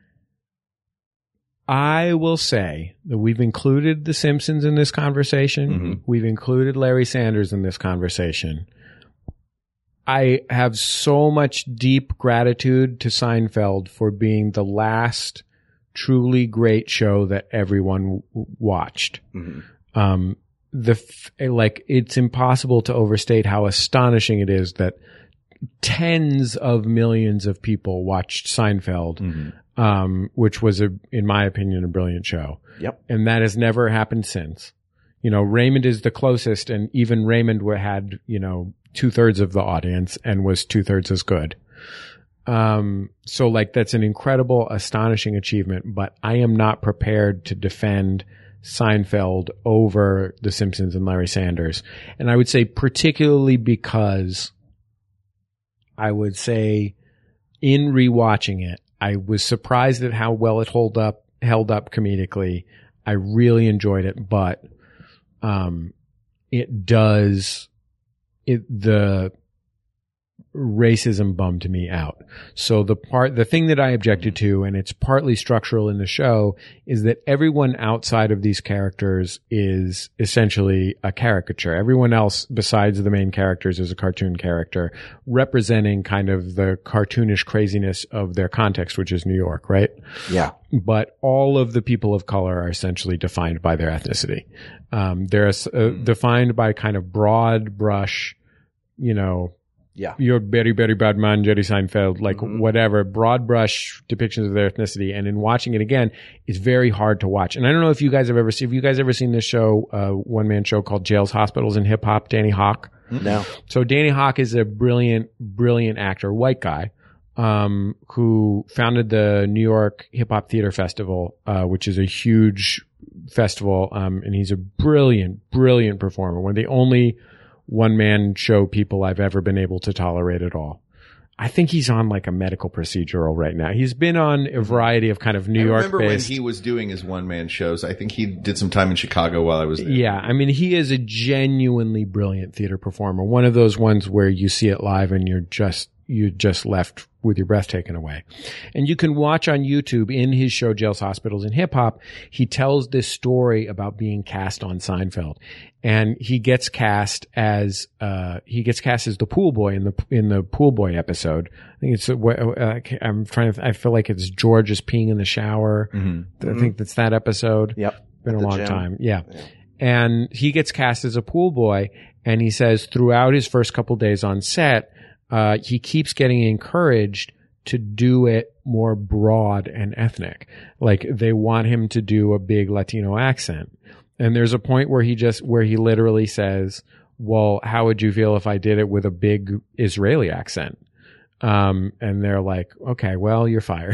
Speaker 4: I will say that we've included The Simpsons in this conversation.
Speaker 2: Mm-hmm.
Speaker 4: We've included Larry Sanders in this conversation. I have so much deep gratitude to Seinfeld for being the last truly great show that everyone w- watched.
Speaker 1: Mhm.
Speaker 4: Um, the f- like it's impossible to overstate how astonishing it is that tens of millions of people watched Seinfeld, um, which was a, in my opinion, a brilliant show.
Speaker 1: Yep.
Speaker 4: And that has never happened since. You know, Raymond is the closest, and even Raymond wa- had, you know, two thirds of the audience and was two thirds as good. Um, so like that's an incredible, astonishing achievement, but I am not prepared to defend Seinfeld over The Simpsons and Larry Sanders. And I would say particularly because I would say in rewatching it, I was surprised at how well it hold up, held up comedically. I really enjoyed it, but, um, it does, it, the racism bummed me out. So the part, the thing that I objected to, and it's partly structural in the show, is that everyone outside of these characters is essentially a caricature. Everyone else besides the main characters is a cartoon character representing kind of the cartoonish craziness of their context, which is New York, right?
Speaker 1: Yeah.
Speaker 4: But all of the people of color are essentially defined by their ethnicity. Um, they're uh, mm. defined by kind of broad brush, you know,
Speaker 1: yeah,
Speaker 4: you're very, very bad man, Jerry Seinfeld, like mm-hmm. whatever, broad brush depictions of their ethnicity. And in watching it again, it's very hard to watch. And I don't know if you guys have ever seen, have you guys ever seen this show, uh, one man show called Jails, Hospitals, and Hip Hop, Danny Hawk?
Speaker 1: No.
Speaker 4: So Danny Hawk is a brilliant, brilliant actor, white guy, um, who founded the New York Hip Hop Theater Festival, uh, which is a huge festival. Um, and he's a brilliant, brilliant performer. One of the only one-man show people I've ever been able to tolerate at all. I think he's on like a medical procedural right now. He's been on a variety of kind of New York based.
Speaker 2: I remember when he was doing his one-man shows. I think he did some time in Chicago while I was there.
Speaker 4: Yeah. I mean, he is a genuinely brilliant theater performer. One of those ones where you see it live and you're just, you just left with your breath taken away. And you can watch on YouTube in his show, Jails, Hospitals, and Hip Hop. He tells this story about being cast on Seinfeld. And he gets cast as, uh, he gets cast as the pool boy in the, in the pool boy episode. I think it's, uh, I'm trying to, I feel like it's George is peeing in the shower. Mm-hmm. I think that's that episode.
Speaker 1: Yep.
Speaker 4: Been a
Speaker 1: the
Speaker 4: long
Speaker 1: gym.
Speaker 4: time. Yeah. yeah. And he gets cast as a pool boy. And he says throughout his first couple days on set, uh, he keeps getting encouraged to do it more broad and ethnic. Like they want him to do a big Latino accent. And there's a point where he just, where he literally says, well, how would you feel if I did it with a big Israeli accent? Um, and they're like, okay, well, you're fired.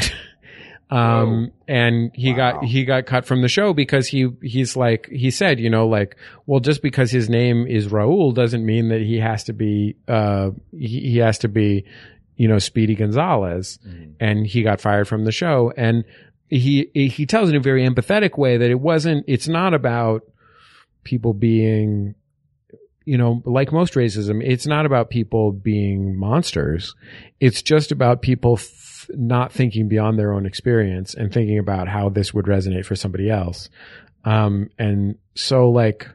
Speaker 4: um, Whoa. and he wow. got, he got cut from the show because he, he's like, he said, you know, like, well, just because his name is Raul doesn't mean that he has to be, uh, he, he has to be, you know, Speedy Gonzalez. Mm. And he got fired from the show. And, He, he tells in a very empathetic way that it wasn't, it's not about people being, you know, like most racism, it's not about people being monsters. It's just about people f- not thinking beyond their own experience and thinking about how this would resonate for somebody else. Um, and so like,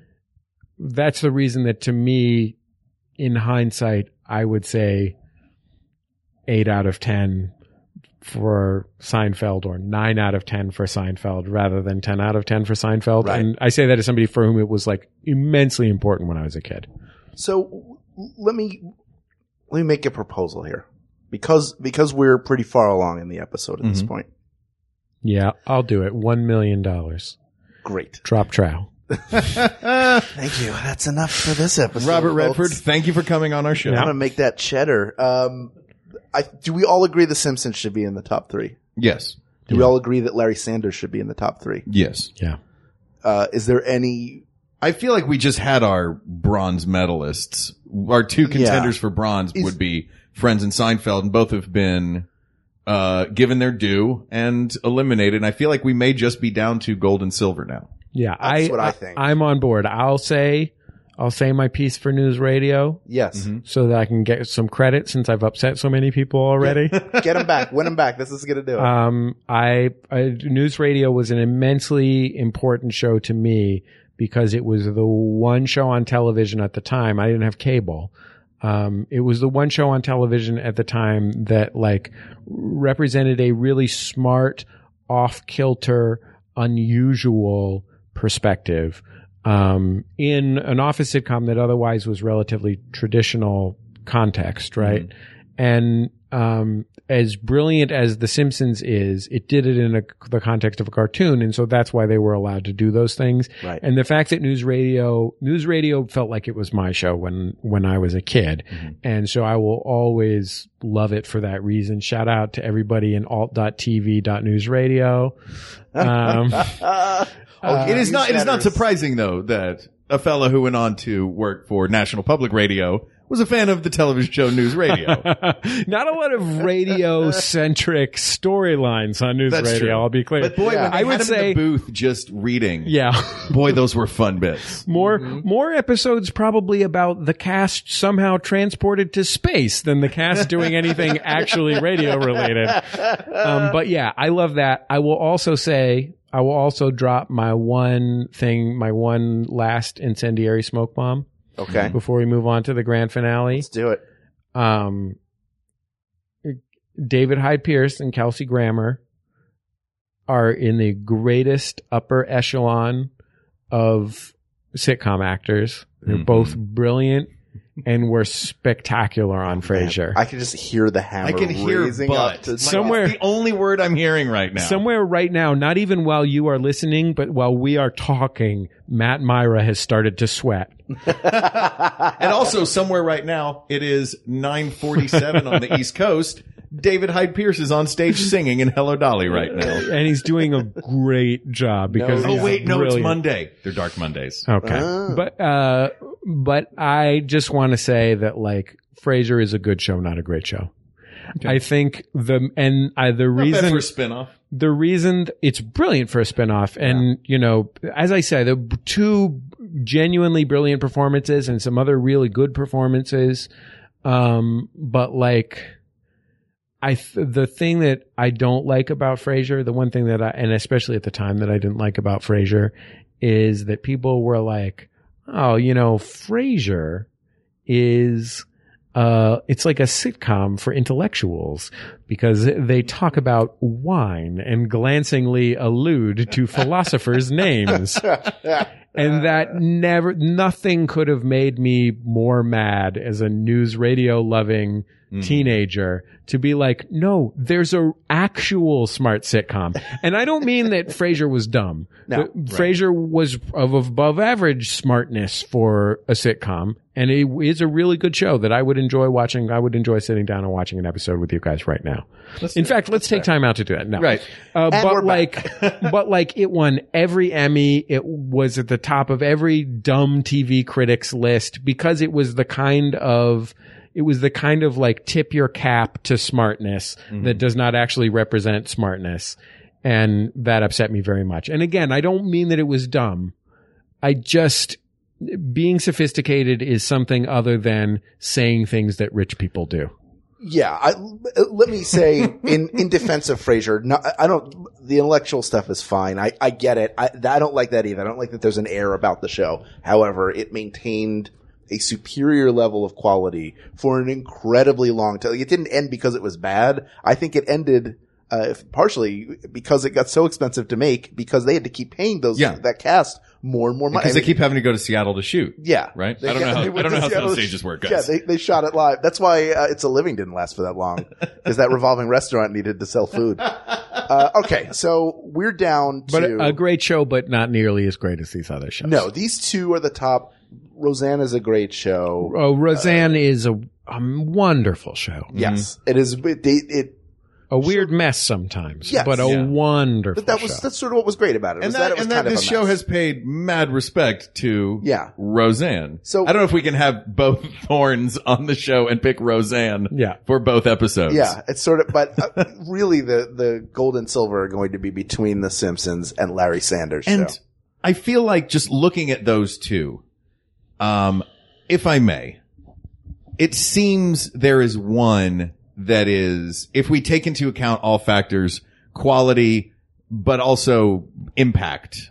Speaker 4: that's the reason that to me, in hindsight, I would say eight out of ten for Seinfeld or nine out of ten for Seinfeld rather than ten out of ten for Seinfeld.
Speaker 1: Right.
Speaker 4: And I say that as somebody for whom it was like immensely important when I was a kid.
Speaker 1: So let me, let me make a proposal here because, because we're pretty far along in the episode at mm-hmm. this point.
Speaker 4: Yeah, I'll do it. One million dollars.
Speaker 1: Great.
Speaker 4: Drop trow.
Speaker 1: Thank you. That's enough for this episode.
Speaker 2: Robert
Speaker 1: folks.
Speaker 2: Redford, thank you for coming on our show.
Speaker 1: I want to make that cheddar. Um, I, do we all agree The Simpsons should be in the top three?
Speaker 2: Yes.
Speaker 1: Do
Speaker 2: yeah.
Speaker 1: we all agree that Larry Sanders should be in the top three?
Speaker 2: Yes.
Speaker 4: Yeah.
Speaker 1: Uh, is there any?
Speaker 2: I feel like we just had our bronze medalists. Our two contenders yeah. for bronze is, would be Friends and Seinfeld, and both have been uh given their due and eliminated. And I feel like we may just be down to gold and silver now.
Speaker 4: Yeah,
Speaker 1: that's
Speaker 4: I,
Speaker 1: what I think.
Speaker 4: I'm on board. I'll say. I'll say my piece for News Radio.
Speaker 1: Yes.
Speaker 4: Mm-hmm. So that I can get some credit since I've upset so many people already.
Speaker 1: Get them back. Win them back. This is going to do it.
Speaker 4: Um, I, I, News Radio was an immensely important show to me because it was the one show on television at the time. I didn't have cable. Um, it was the one show on television at the time that like represented a really smart, off-kilter, unusual perspective. Um, in an office sitcom that otherwise was relatively traditional context, right? Mm-hmm. And, um, as brilliant as The Simpsons is, it did it in a, the context of a cartoon. And so that's why they were allowed to do those things.
Speaker 1: Right.
Speaker 4: And the fact that News Radio, News Radio felt like it was my show when, when I was a kid. Mm-hmm. And so I will always love it for that reason. Shout out to everybody in alt dot t v dot news radio. Um,
Speaker 2: Oh, it is not. It is not surprising though that a fellow who went on to work for National Public Radio was a fan of the television show News Radio.
Speaker 4: Not a lot of radio-centric storylines on News
Speaker 2: That's
Speaker 4: Radio,
Speaker 2: true.
Speaker 4: I'll be clear.
Speaker 2: But boy,
Speaker 1: Yeah.
Speaker 2: when they
Speaker 4: I
Speaker 2: had
Speaker 4: would
Speaker 2: him
Speaker 4: say,
Speaker 2: in the booth just reading,
Speaker 4: yeah.
Speaker 2: boy, those were fun bits.
Speaker 4: More, more episodes probably about the cast somehow transported to space than the cast doing anything actually radio related. Um, but yeah, I love that. I will also say, I will also drop my one thing, my one last incendiary smoke bomb.
Speaker 1: Okay.
Speaker 4: Before we move on to the grand finale.
Speaker 1: Let's do it.
Speaker 4: Um, David Hyde Pierce and Kelsey Grammer are in the greatest upper echelon of sitcom actors. They're
Speaker 2: Mhm.
Speaker 4: both brilliant and were spectacular on Frasier.
Speaker 1: I can just hear the hammer
Speaker 2: I can hear
Speaker 1: raising
Speaker 2: but.
Speaker 1: up to
Speaker 2: Like,
Speaker 4: Somewhere-
Speaker 2: it's the only word I'm hearing right now.
Speaker 4: Somewhere right now, not even while you are listening, but while we are talking, Matt Myra has started to sweat.
Speaker 2: And also somewhere right now, it is nine forty-seven on the East Coast. David Hyde Pierce is on stage singing in Hello Dolly right now.
Speaker 4: And he's doing a great job because
Speaker 1: No,
Speaker 4: he's
Speaker 2: Oh wait, no,
Speaker 4: brilliant.
Speaker 2: it's Monday. They're Dark Mondays.
Speaker 4: Okay.
Speaker 1: Ah.
Speaker 4: But, uh, but I just want to say that like Frasier is a good show, not a great show. I think the, and I, the
Speaker 2: Not bad
Speaker 4: reason,
Speaker 2: for a spinoff.
Speaker 4: the reason it's brilliant for a spinoff. And, you know, as I say, the two genuinely brilliant performances and some other really good performances. Um, but like, I, th- the thing that I don't like about Frasier, the one thing that I, and especially at the time that I didn't like about Frasier is that people were like, oh, you know, Frasier is, uh, it's like a sitcom for intellectuals because they talk about wine and glancingly allude to philosophers' names. And that never, nothing could have made me more mad as a news radio loving teenager to be like, no, there's a actual smart sitcom. And I don't mean that Frasier was dumb.
Speaker 1: No.
Speaker 4: But Frasier was of above average smartness for a sitcom. And it is a really good show that I would enjoy watching. I would enjoy sitting down and watching an episode with you guys right now. In fact, let's take time out to do that. No.
Speaker 2: Right.
Speaker 4: Uh,
Speaker 1: And
Speaker 4: but
Speaker 1: we're
Speaker 4: like, but like it won every Emmy. It was at the top of every dumb T V critics list because it was the kind of, it was the kind of like tip your cap to smartness that does not actually represent smartness. And that upset me very much. And again, I don't mean that it was dumb. I just, being sophisticated is something other than saying things that rich people do.
Speaker 1: Yeah, I, let me say in, in defense of Frasier, no, I don't, the intellectual stuff is fine. I, I get it. I, I don't like that either. I don't like that there's an air about the show. However, it maintained a superior level of quality for an incredibly long time. It didn't end because it was bad. I think it ended, uh, partially because it got so expensive to make because they had to keep paying those,
Speaker 2: Yeah.
Speaker 1: that cast more and more money.
Speaker 2: Because
Speaker 1: I
Speaker 2: they
Speaker 1: mean,
Speaker 2: keep having to go to Seattle to shoot.
Speaker 1: Yeah.
Speaker 2: Right?
Speaker 1: They-
Speaker 2: I don't know
Speaker 1: yeah,
Speaker 2: how,
Speaker 1: they
Speaker 2: I
Speaker 1: went
Speaker 2: don't know
Speaker 1: to
Speaker 2: how
Speaker 1: Seattle
Speaker 2: those
Speaker 1: to-
Speaker 2: stages work,
Speaker 1: Yeah,
Speaker 2: guys.
Speaker 1: they, they shot it live. That's why uh, It's a Living didn't last for that long because that revolving restaurant needed to sell food. Uh, okay, so we're down to
Speaker 4: But a, a great show, but not nearly as great as these other shows.
Speaker 1: no. These two are the top. Roseanna's a great show.
Speaker 4: Oh, Roseanne is a, a wonderful show.
Speaker 1: Yes, it is. It, it, it
Speaker 4: A weird mess sometimes,
Speaker 1: Yes.
Speaker 4: but a
Speaker 2: Yeah.
Speaker 1: but
Speaker 4: wonderful
Speaker 1: that was
Speaker 4: show.
Speaker 1: that's sort of what was great about it.
Speaker 2: And
Speaker 1: was
Speaker 2: that,
Speaker 1: it was
Speaker 2: and
Speaker 1: kind
Speaker 2: that
Speaker 1: of
Speaker 2: this
Speaker 1: a
Speaker 2: show
Speaker 1: mess.
Speaker 2: has paid mad respect to
Speaker 1: Yeah.
Speaker 2: Roseanne.
Speaker 1: So-
Speaker 2: I don't know if we can have both Thorns on the show and pick Roseanne
Speaker 4: Yeah.
Speaker 2: for both episodes.
Speaker 1: Yeah, it's sort of, but uh, really the, the gold and silver are going to be between The Simpsons and Larry Sanders
Speaker 2: And
Speaker 1: show.
Speaker 2: I feel like just looking at those two, um, if I may, it seems there is one that is, if we take into account all factors, quality, but also impact,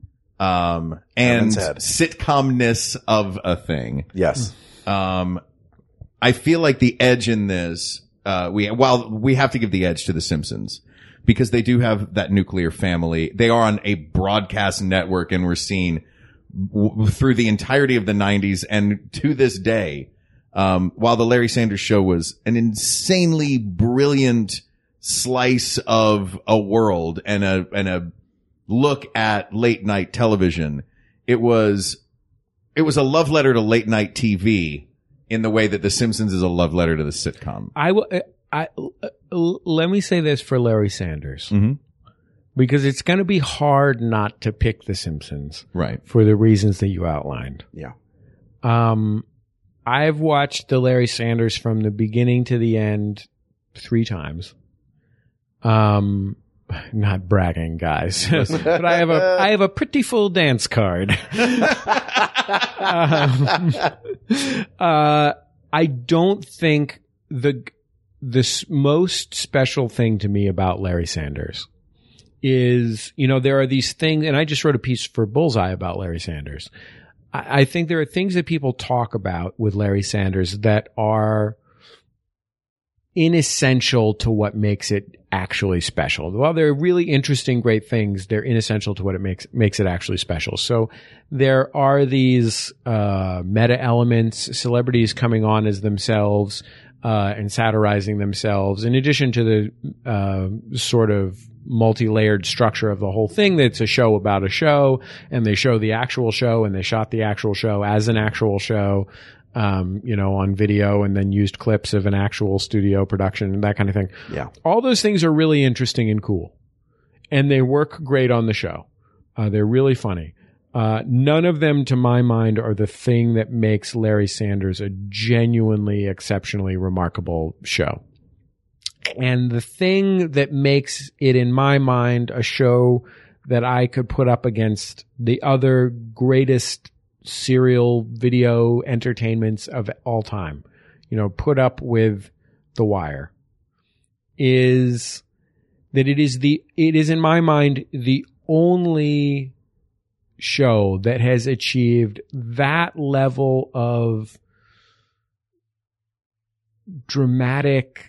Speaker 2: um, and
Speaker 1: Heaven's head.
Speaker 2: sitcomness of a thing.
Speaker 1: Yes.
Speaker 2: Um, I feel like the edge in this, uh, we, while we have to give the edge to The Simpsons because they do have that nuclear family. They are on a broadcast network and we're seen w- through the entirety of the nineties and to this day. Um, while the Larry Sanders Show was an insanely brilliant slice of a world and a, and a look at late night television, it was, it was a love letter to late night T V in the way that The Simpsons is a love letter to the sitcom.
Speaker 4: I, w- I, uh, let me say this for Larry Sanders.
Speaker 2: Mm-hmm.
Speaker 4: Because it's going to be hard not to pick The Simpsons
Speaker 2: Right.
Speaker 4: for the reasons that you outlined.
Speaker 1: Yeah.
Speaker 4: Um, I've watched the Larry Sanders from the beginning to the end three times. Um, not bragging, guys, but I have a I have a pretty full dance card. um, uh, I don't think the the s- most special thing to me about Larry Sanders is, you know, there are these things, and I just wrote a piece for Bullseye about Larry Sanders. I, I think there are things that people talk about with Larry Sanders that are inessential to what makes it actually special. While they're really interesting, great things, they're inessential to what it makes makes it actually special. So there are these uh meta elements, celebrities coming on as themselves uh and satirizing themselves, in addition to the uh sort of multi-layered structure of the whole thing, that's a show about a show, and they show the actual show, and they shot the actual show as an actual show, um, you know, on video, and then used clips of an actual studio production and that kind of thing.
Speaker 1: Yeah.
Speaker 4: All those things are really interesting and cool, and they work great on the show. Uh, they're really funny. Uh, none of them, to my mind, are the thing that makes Larry Sanders a genuinely, exceptionally remarkable show. And the thing that makes it, in my mind, a show that I could put up against the other greatest serial video entertainments of all time, you know, put up with The Wire, is that it is the, it is in my mind the only show that has achieved that level of dramatic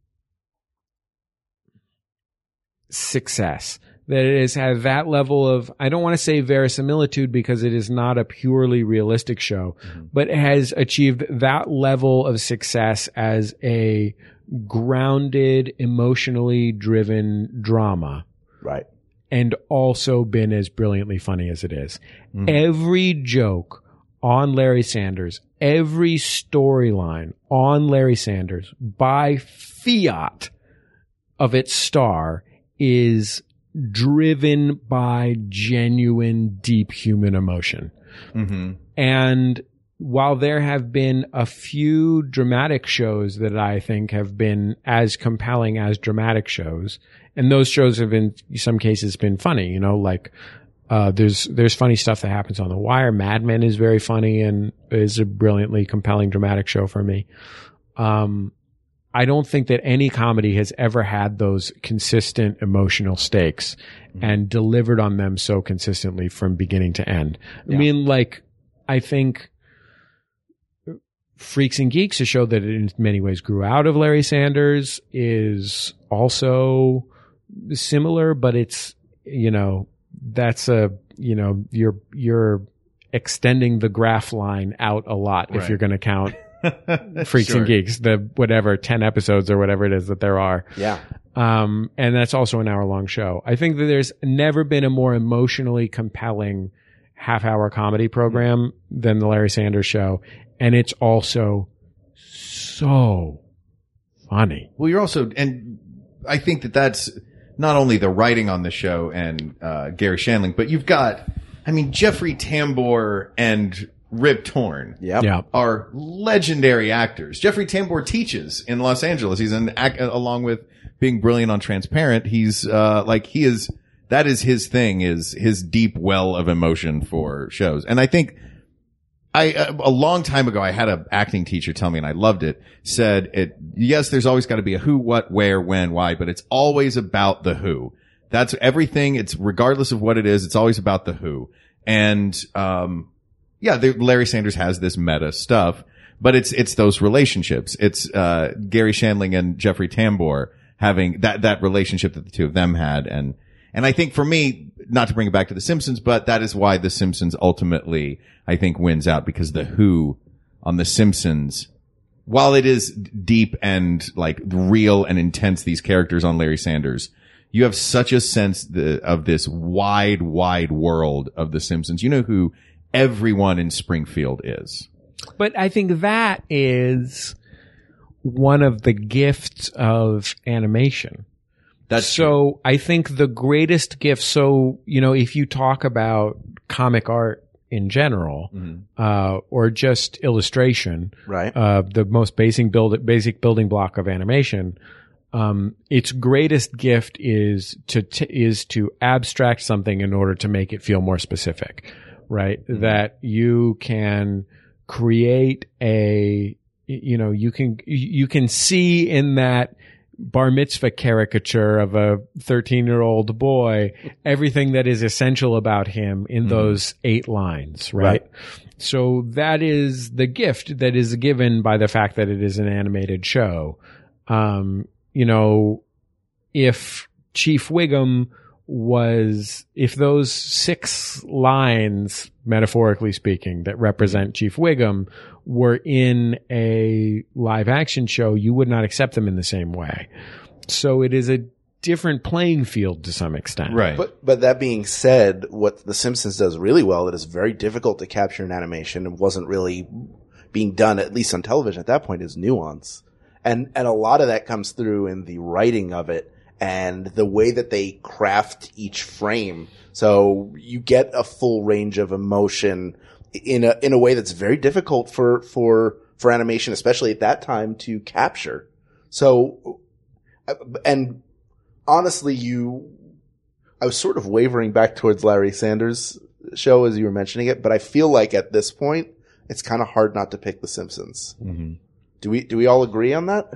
Speaker 4: success, that it has had that level of, I don't want to say verisimilitude because it is not a purely realistic show, mm-hmm. but it has achieved that level of success as a grounded, emotionally driven drama.
Speaker 1: Right.
Speaker 4: And also been as brilliantly funny as it is. Mm-hmm. Every joke on Larry Sanders, every storyline on Larry Sanders by fiat of its star is driven by genuine, deep human emotion. Mm-hmm. And while there have been a few dramatic shows that I think have been as compelling as dramatic shows, and those shows have in some cases been funny, you know, like, uh, there's, there's funny stuff that happens on The Wire. Mad Men is very funny and is a brilliantly compelling dramatic show for me. Um, I don't think that any comedy has ever had those consistent emotional stakes mm-hmm. and delivered on them so consistently from beginning to end. Yeah. I mean, like, I think Freaks and Geeks, a show that in many ways grew out of Larry Sanders, is also similar, but it's, you know, that's a, you know, you're, you're extending the graph line out a lot right. if you're going to count Freaks sure. and Geeks, the whatever ten episodes or whatever it is that there are.
Speaker 1: Yeah.
Speaker 4: Um, and that's also an hour long show. I think that there's never been a more emotionally compelling half hour comedy program than the Larry Sanders Show. And it's also so funny.
Speaker 2: Well, you're also, and I think that that's not only the writing on the show and, uh, Gary Shandling, but you've got, I mean, Jeffrey Tambor and Rip Torn
Speaker 1: yep.
Speaker 4: yep.
Speaker 2: are legendary actors. Jeffrey Tambor teaches in Los Angeles. He's an act, along with being brilliant on Transparent. He's, uh, like, he is, that is his thing, is his deep well of emotion for shows. And I think I, a long time ago, I had an acting teacher tell me, and I loved it, said it, yes, there's always got to be a who, what, where, when, why, but it's always about the who. That's everything. It's regardless of what it is, it's always about the who. And, um, yeah, Larry Sanders has this meta stuff, but it's, it's those relationships. It's, uh, Gary Shandling and Jeffrey Tambor having that, that relationship that the two of them had. And, and I think for me, not to bring it back to The Simpsons, but that is why The Simpsons ultimately, I think, wins out, because the who on The Simpsons, while it is deep and like real and intense, these characters on Larry Sanders, you have such a sense the, of this wide, wide world of The Simpsons. You know who everyone in Springfield is.
Speaker 4: But I think that is one of the gifts of animation.
Speaker 2: That's
Speaker 4: so
Speaker 2: true.
Speaker 4: I think the greatest gift, so, you know, if you talk about comic art in general,
Speaker 2: Mhm.
Speaker 4: uh, or just illustration,
Speaker 1: Right.
Speaker 4: uh, the most basic build, basic building block of animation, um, its greatest gift is to, t- is to abstract something in order to make it feel more specific, right?
Speaker 2: Mhm.
Speaker 4: That you can create a, you know, you can, you can see in that bar mitzvah caricature of a thirteen year old boy, everything that is essential about him in
Speaker 2: Mhm.
Speaker 4: those eight lines, right?
Speaker 1: Right.
Speaker 4: So that is the gift that is given by the fact that it is an animated show. Um, you know, if Chief Wiggum was, if those six lines, metaphorically speaking, that represent Chief Wiggum were in a live action show, you would not accept them in the same way. So it is a different playing field to some extent.
Speaker 2: Right.
Speaker 1: But but that being said, what The Simpsons does really well, that is very difficult to capture in animation and wasn't really being done, at least on television at that point, is nuance. And and a lot of that comes through in the writing of it and the way that they craft each frame. So you get a full range of emotion in a in a way that's very difficult for for for animation, especially at that time, to capture. So and honestly, you, I was sort of wavering back towards Larry Sanders' show as you were mentioning it, but I feel like at this point, it's kind of hard not to pick The Simpsons.
Speaker 2: Mm-hmm.
Speaker 1: Do we, do we all agree on that?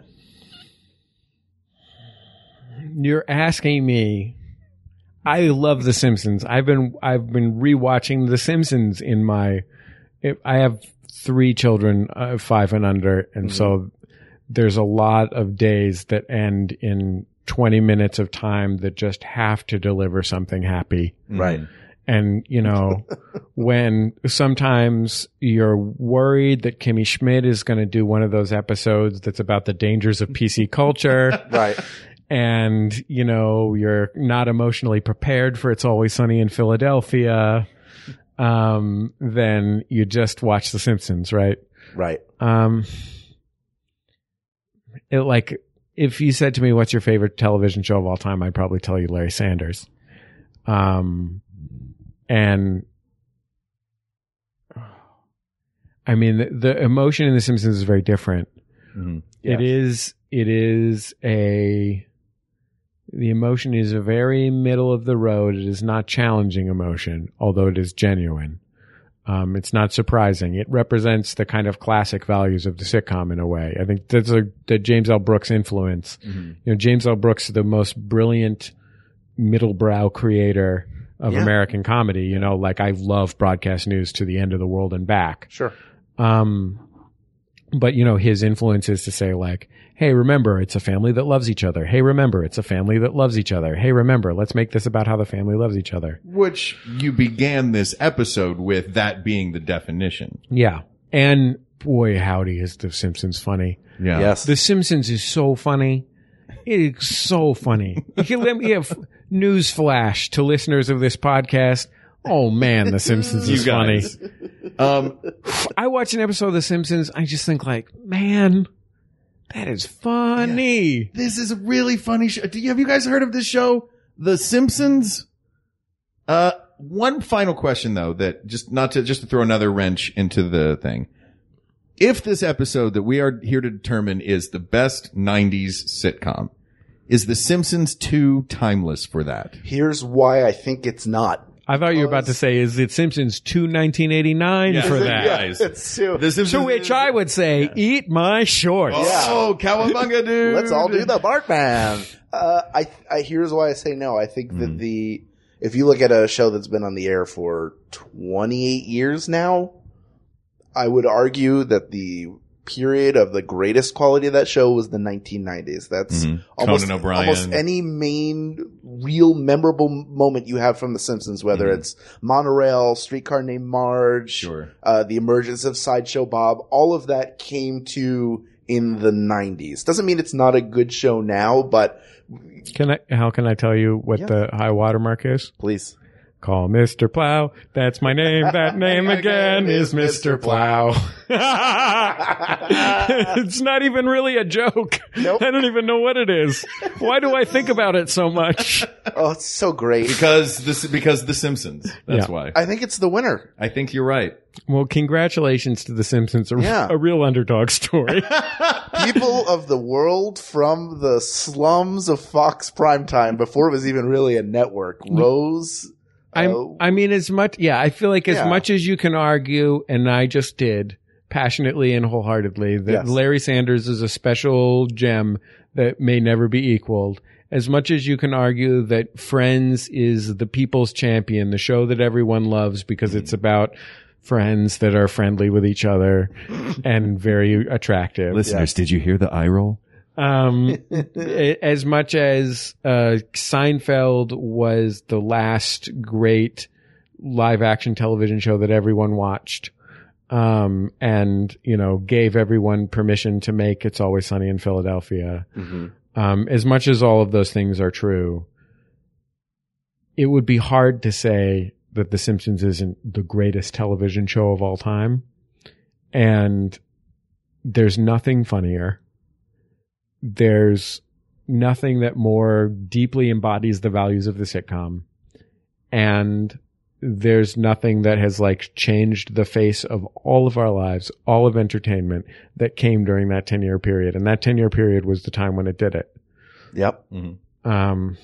Speaker 4: You're asking me. I love The Simpsons. I've been, I've been rewatching The Simpsons in my, I have three children, uh, five and under. And mm-hmm. so there's a lot of days that end in twenty minutes of time that just have to deliver something happy.
Speaker 1: Right.
Speaker 4: And, you know, when sometimes you're worried that Kimmy Schmidt is going to do one of those episodes that's about the dangers of P C culture.
Speaker 1: Right.
Speaker 4: And, you know, you're not emotionally prepared for It's Always Sunny in Philadelphia. Um, then you just watch The Simpsons, right?
Speaker 1: Right.
Speaker 4: Um, it like, if you said to me, what's your favorite television show of all time? I'd probably tell you Larry Sanders. Um, and I mean, the, the emotion in The Simpsons is very different.
Speaker 2: Mm-hmm.
Speaker 4: Yes. It is, it is a, the emotion is a very middle of the road. It is not challenging emotion, although it is genuine. Um, it's not surprising. It represents the kind of classic values of the sitcom in a way. I think that's a, the James L. Brooks influence. Mm-hmm. You know, James L. Brooks is the most brilliant middlebrow creator of yeah. American comedy. You know, like I love broadcast news to the end of the world and back.
Speaker 1: Sure.
Speaker 4: Um, but you know, his influence is to say like, hey, remember, it's a family that loves each other. Hey, remember, it's a family that loves each other. Hey, remember, let's make this about how the family loves each other.
Speaker 2: Which you began this episode with that being the definition.
Speaker 4: Yeah. And boy, howdy, is The Simpsons funny.
Speaker 2: Yeah.
Speaker 1: Yes.
Speaker 4: The Simpsons is so funny. It is so funny. You can let me have news flash to listeners of this podcast. Oh man, The Simpsons is funny.
Speaker 2: Um,
Speaker 4: I watch an episode of The Simpsons. I just think like, man, that is funny.
Speaker 2: Yeah. This is a really funny show. Do you, have you guys heard of this show, The Simpsons? Uh, one final question though, that just not to, just to throw another wrench into the thing. If this episode that we are here to determine is the best nineties sitcom, is The Simpsons too timeless for that?
Speaker 1: Here's why I think it's not.
Speaker 4: I thought you were about to say, is it Simpsons to nineteen eighty-nine
Speaker 2: yeah.
Speaker 4: for that?
Speaker 1: Yeah, it's too.
Speaker 4: To which I would say, yeah. eat my shorts.
Speaker 2: Oh, yeah. Cowabunga, dude.
Speaker 1: Let's all do the Bartman. Uh, I, I, here's why I say no. I think that mm. the, if you look at a show that's been on the air for twenty-eight years now, I would argue that the period of the greatest quality of that show was the nineteen nineties. That's
Speaker 2: mm-hmm.
Speaker 1: almost,
Speaker 2: Conan O'Brien.
Speaker 1: almost any main real memorable moment you have from The Simpsons, whether mm-hmm. it's Monorail, Streetcar Named Marge,
Speaker 2: sure.
Speaker 1: uh, the emergence of Sideshow Bob, all of that came to in the nineties. Doesn't mean it's not a good show now, but
Speaker 4: can I, how can I tell you what
Speaker 1: yeah.
Speaker 4: the high watermark is?
Speaker 1: Please.
Speaker 4: Call Mister Plow. That's my name. That name again is Mister Plow. It's not even really a joke.
Speaker 1: Nope.
Speaker 4: I don't even know what it is. Why do I think about it so much?
Speaker 1: Oh, it's so great.
Speaker 2: Because this because The Simpsons. That's
Speaker 4: Yeah.
Speaker 2: why.
Speaker 1: I think it's the winner.
Speaker 2: I think you're right.
Speaker 4: Well, congratulations to The Simpsons. A,
Speaker 1: Yeah.
Speaker 4: a real underdog story.
Speaker 1: People of the world from the slums of Fox Primetime before it was even really a network rose.
Speaker 4: I'm,
Speaker 1: uh,
Speaker 4: I mean, as much, yeah, I feel like as
Speaker 1: Yeah.
Speaker 4: much as you can argue, and I just did passionately and wholeheartedly, that
Speaker 1: Yes.
Speaker 4: Larry Sanders is a special gem that may never be equaled. As much as you can argue that Friends is the people's champion, the show that everyone loves because it's about friends that are friendly with each other and very attractive.
Speaker 2: Listeners, did you hear the eye roll?
Speaker 4: Um, as much as uh, Seinfeld was the last great live action television show that everyone watched, um, and you know gave everyone permission to make It's Always Sunny in Philadelphia.
Speaker 1: Mm-hmm.
Speaker 4: Um, as much as all of those things are true, it would be hard to say that The Simpsons isn't the greatest television show of all time, and there's nothing funnier. There's nothing that more deeply embodies the values of the sitcom. And there's nothing that has like changed the face of all of our lives, all of entertainment that came during that ten year period. And that ten year period was the time when it did it.
Speaker 1: Yep.
Speaker 2: Mm-hmm.
Speaker 4: Um,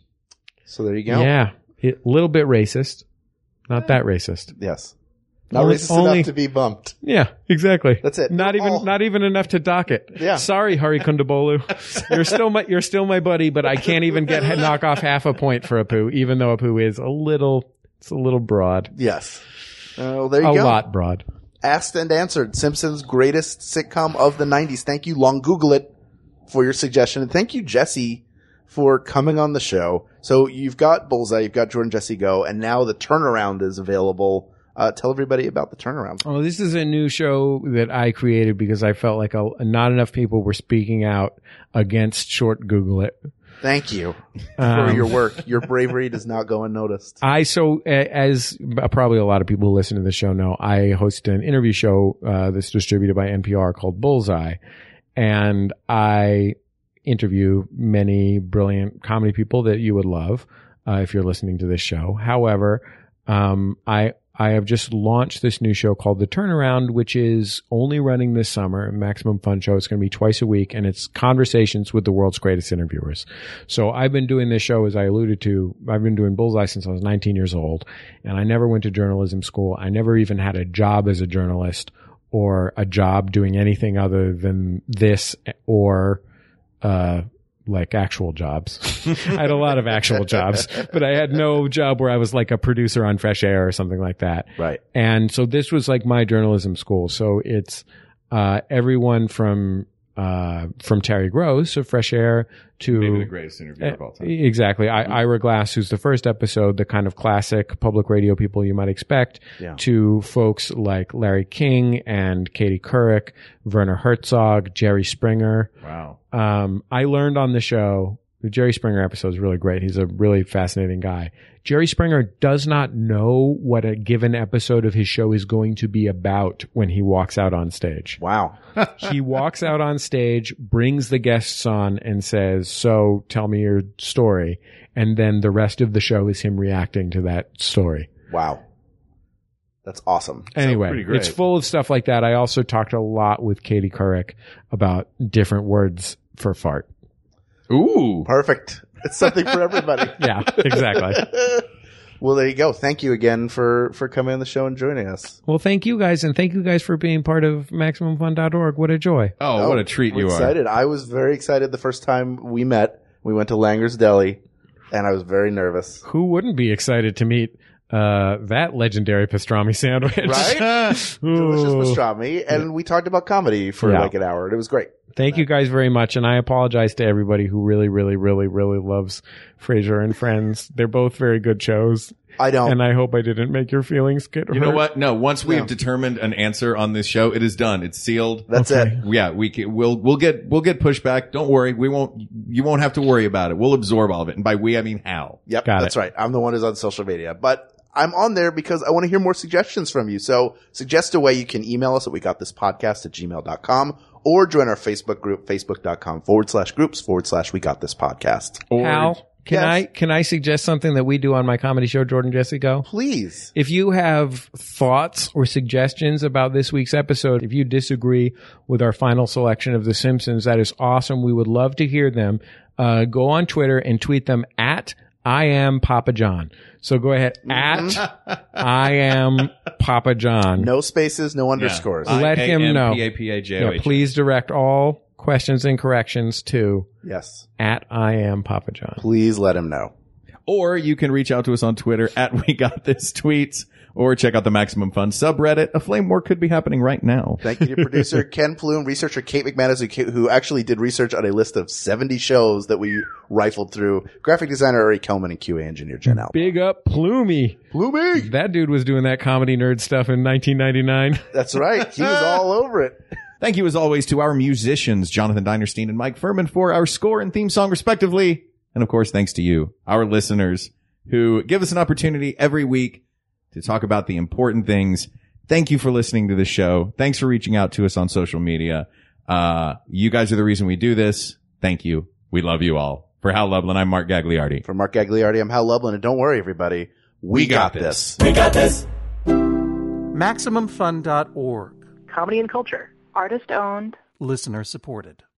Speaker 1: so there you go.
Speaker 4: yeah, a little bit racist, not that racist.
Speaker 1: Yes. Not
Speaker 4: Only-
Speaker 1: racist
Speaker 4: only-
Speaker 1: enough to be bumped.
Speaker 4: Yeah, exactly.
Speaker 1: That's it.
Speaker 4: Not even,
Speaker 1: Oh.
Speaker 4: not even enough to dock it.
Speaker 1: Yeah.
Speaker 4: Sorry, Hari Kondabolu. You're still my, you're still my buddy, but I can't even get knock off half a point for Apu, even though Apu is a little, it's a little broad.
Speaker 1: Yes. Uh, well, there you
Speaker 4: A
Speaker 1: go.
Speaker 4: lot broad.
Speaker 1: Asked and answered. Simpsons' greatest sitcom of the nineties. Thank you, Long Google It, for your suggestion. And thank you, Jesse, for coming on the show. So you've got Bullseye, you've got Jordan Jesse Go, and now the Turnaround is available. Uh, tell everybody about the Turnaround.
Speaker 4: Oh, this is a new show that I created because I felt like a, not enough people were speaking out against short Google It.
Speaker 1: Thank you for
Speaker 4: Um,
Speaker 1: your work. Your bravery does not go unnoticed.
Speaker 4: I, so a- as probably a lot of people who listen to the show know, I host an interview show, uh, that's distributed by N P R called Bullseye. And I interview many brilliant comedy people that you would love, uh, if you're listening to this show. However, um, I, I have just launched this new show called The Turnaround, which is only running this summer, a Maximum Fun show. It's going to be twice a week, and it's conversations with the world's greatest interviewers. So I've been doing this show, as I alluded to, I've been doing Bullseye since I was nineteen years old, and I never went to journalism school. I never even had a job as a journalist or a job doing anything other than this or, uh, like actual jobs. I had a lot of actual jobs, but I had no job where I was like a producer on Fresh Air or something like that.
Speaker 1: Right.
Speaker 4: And so this was like my journalism school. So it's, uh, everyone from, uh, from Terry Gross of Fresh Air to
Speaker 2: Maybe the greatest interviewer of all time.
Speaker 4: Exactly. I, Ira Glass, who's the first episode, the kind of classic public radio people you might expect,
Speaker 1: Yeah.
Speaker 4: to folks like Larry King and Katie Couric, Werner Herzog, Jerry Springer.
Speaker 2: Wow.
Speaker 4: Um, I learned on the show, the Jerry Springer episode is really great. He's a really fascinating guy. Jerry Springer does not know what a given episode of his show is going to be about when he walks out on stage.
Speaker 1: Wow.
Speaker 4: He walks out on stage, brings the guests on and says, so tell me your story. And then the rest of the show is him reacting to that story.
Speaker 1: Wow. That's awesome.
Speaker 4: Anyway,
Speaker 2: pretty great.
Speaker 4: it's full of stuff like that. I also talked a lot with Katie Couric about different words for fart.
Speaker 2: Ooh.
Speaker 1: Perfect. It's something for everybody.
Speaker 4: Yeah, exactly.
Speaker 1: Well, there you go. Thank you again for, for coming on the show and joining us.
Speaker 4: Well, thank you guys, and thank you guys for being part of Maximum Fun dot org. What a joy.
Speaker 2: Oh, what a treat
Speaker 1: we're
Speaker 2: you are.
Speaker 1: excited. I was very excited the first time we met. We went to Langer's Deli, and I was very nervous.
Speaker 4: Who wouldn't be excited to meet uh, that legendary pastrami sandwich?
Speaker 1: Right? Delicious
Speaker 4: Ooh.
Speaker 1: pastrami. And we talked about comedy for
Speaker 4: Yeah.
Speaker 1: like an hour. It was great.
Speaker 4: Thank you guys very much, and I apologize to everybody who really, really, really, really loves Frasier and Friends. They're both very good shows,
Speaker 1: I don't.
Speaker 4: and I hope I didn't make your feelings get hurt.
Speaker 2: You know what? No, once we
Speaker 1: No.
Speaker 2: have determined an answer on this show, it is done. It's sealed.
Speaker 1: That's
Speaker 4: Okay.
Speaker 1: it.
Speaker 2: Yeah, we can, we'll we'll get we'll get pushback. Don't worry, we won't. You won't have to worry about it. We'll absorb all of it, and by we I mean Hal.
Speaker 1: Yep.
Speaker 4: Got
Speaker 1: that's
Speaker 4: it.
Speaker 1: right. I'm the one who's on social media. But I'm on there because I want to hear more suggestions from you. So suggest a way. You can email us at we got this podcast at gmail dot com or join our Facebook group, facebook.com forward slash groups forward slash we got this podcast.
Speaker 2: Or,
Speaker 4: Hal, can
Speaker 1: Yes.
Speaker 4: I can I suggest something that we do on my comedy show, Jordan Jesse Go?
Speaker 1: Please.
Speaker 4: If you have thoughts or suggestions about this week's episode, if you disagree with our final selection of The Simpsons, that is awesome. We would love to hear them. Uh, go on Twitter and tweet them at I am Papa John. So go ahead at I am Papa John.
Speaker 1: No spaces, no underscores.
Speaker 2: Yeah.
Speaker 4: Let him know.
Speaker 2: I A M P A P A J O H.
Speaker 4: Yeah, please direct all questions and corrections to
Speaker 1: Yes.
Speaker 4: at I am Papa John.
Speaker 1: Please let him know.
Speaker 2: Or you can reach out to us on Twitter at We Got This Tweets, or check out the Maximum Fun subreddit. A flame war could be happening right now.
Speaker 1: Thank you to producer Ken Plume, researcher Kate McManus, who, who actually did research on a list of seventy shows that we rifled through, graphic designer Ari Kelman, and Q A engineer Jen Alba.
Speaker 4: Big up Plumey.
Speaker 1: Plumey!
Speaker 4: That dude was doing that comedy nerd stuff in nineteen ninety-nine.
Speaker 1: That's right. He was all over it.
Speaker 2: Thank you as always to our musicians, Jonathan Dinerstein and Mike Furman, for our score and theme song respectively. And of course, thanks to you, our listeners, who give us an opportunity every week to talk about the important things. Thank you for listening to the show. Thanks for reaching out to us on social media. Uh, you guys are the reason we do this. Thank you. We love you all. For Hal Lublin, I'm Mark Gagliardi.
Speaker 1: For Mark Gagliardi, I'm Hal Lublin, and don't worry, everybody. We,
Speaker 2: We got
Speaker 1: got, this.
Speaker 3: We got this.
Speaker 11: Maximum Fun dot org.
Speaker 12: Comedy and culture.
Speaker 13: Artist owned.
Speaker 11: Listener supported.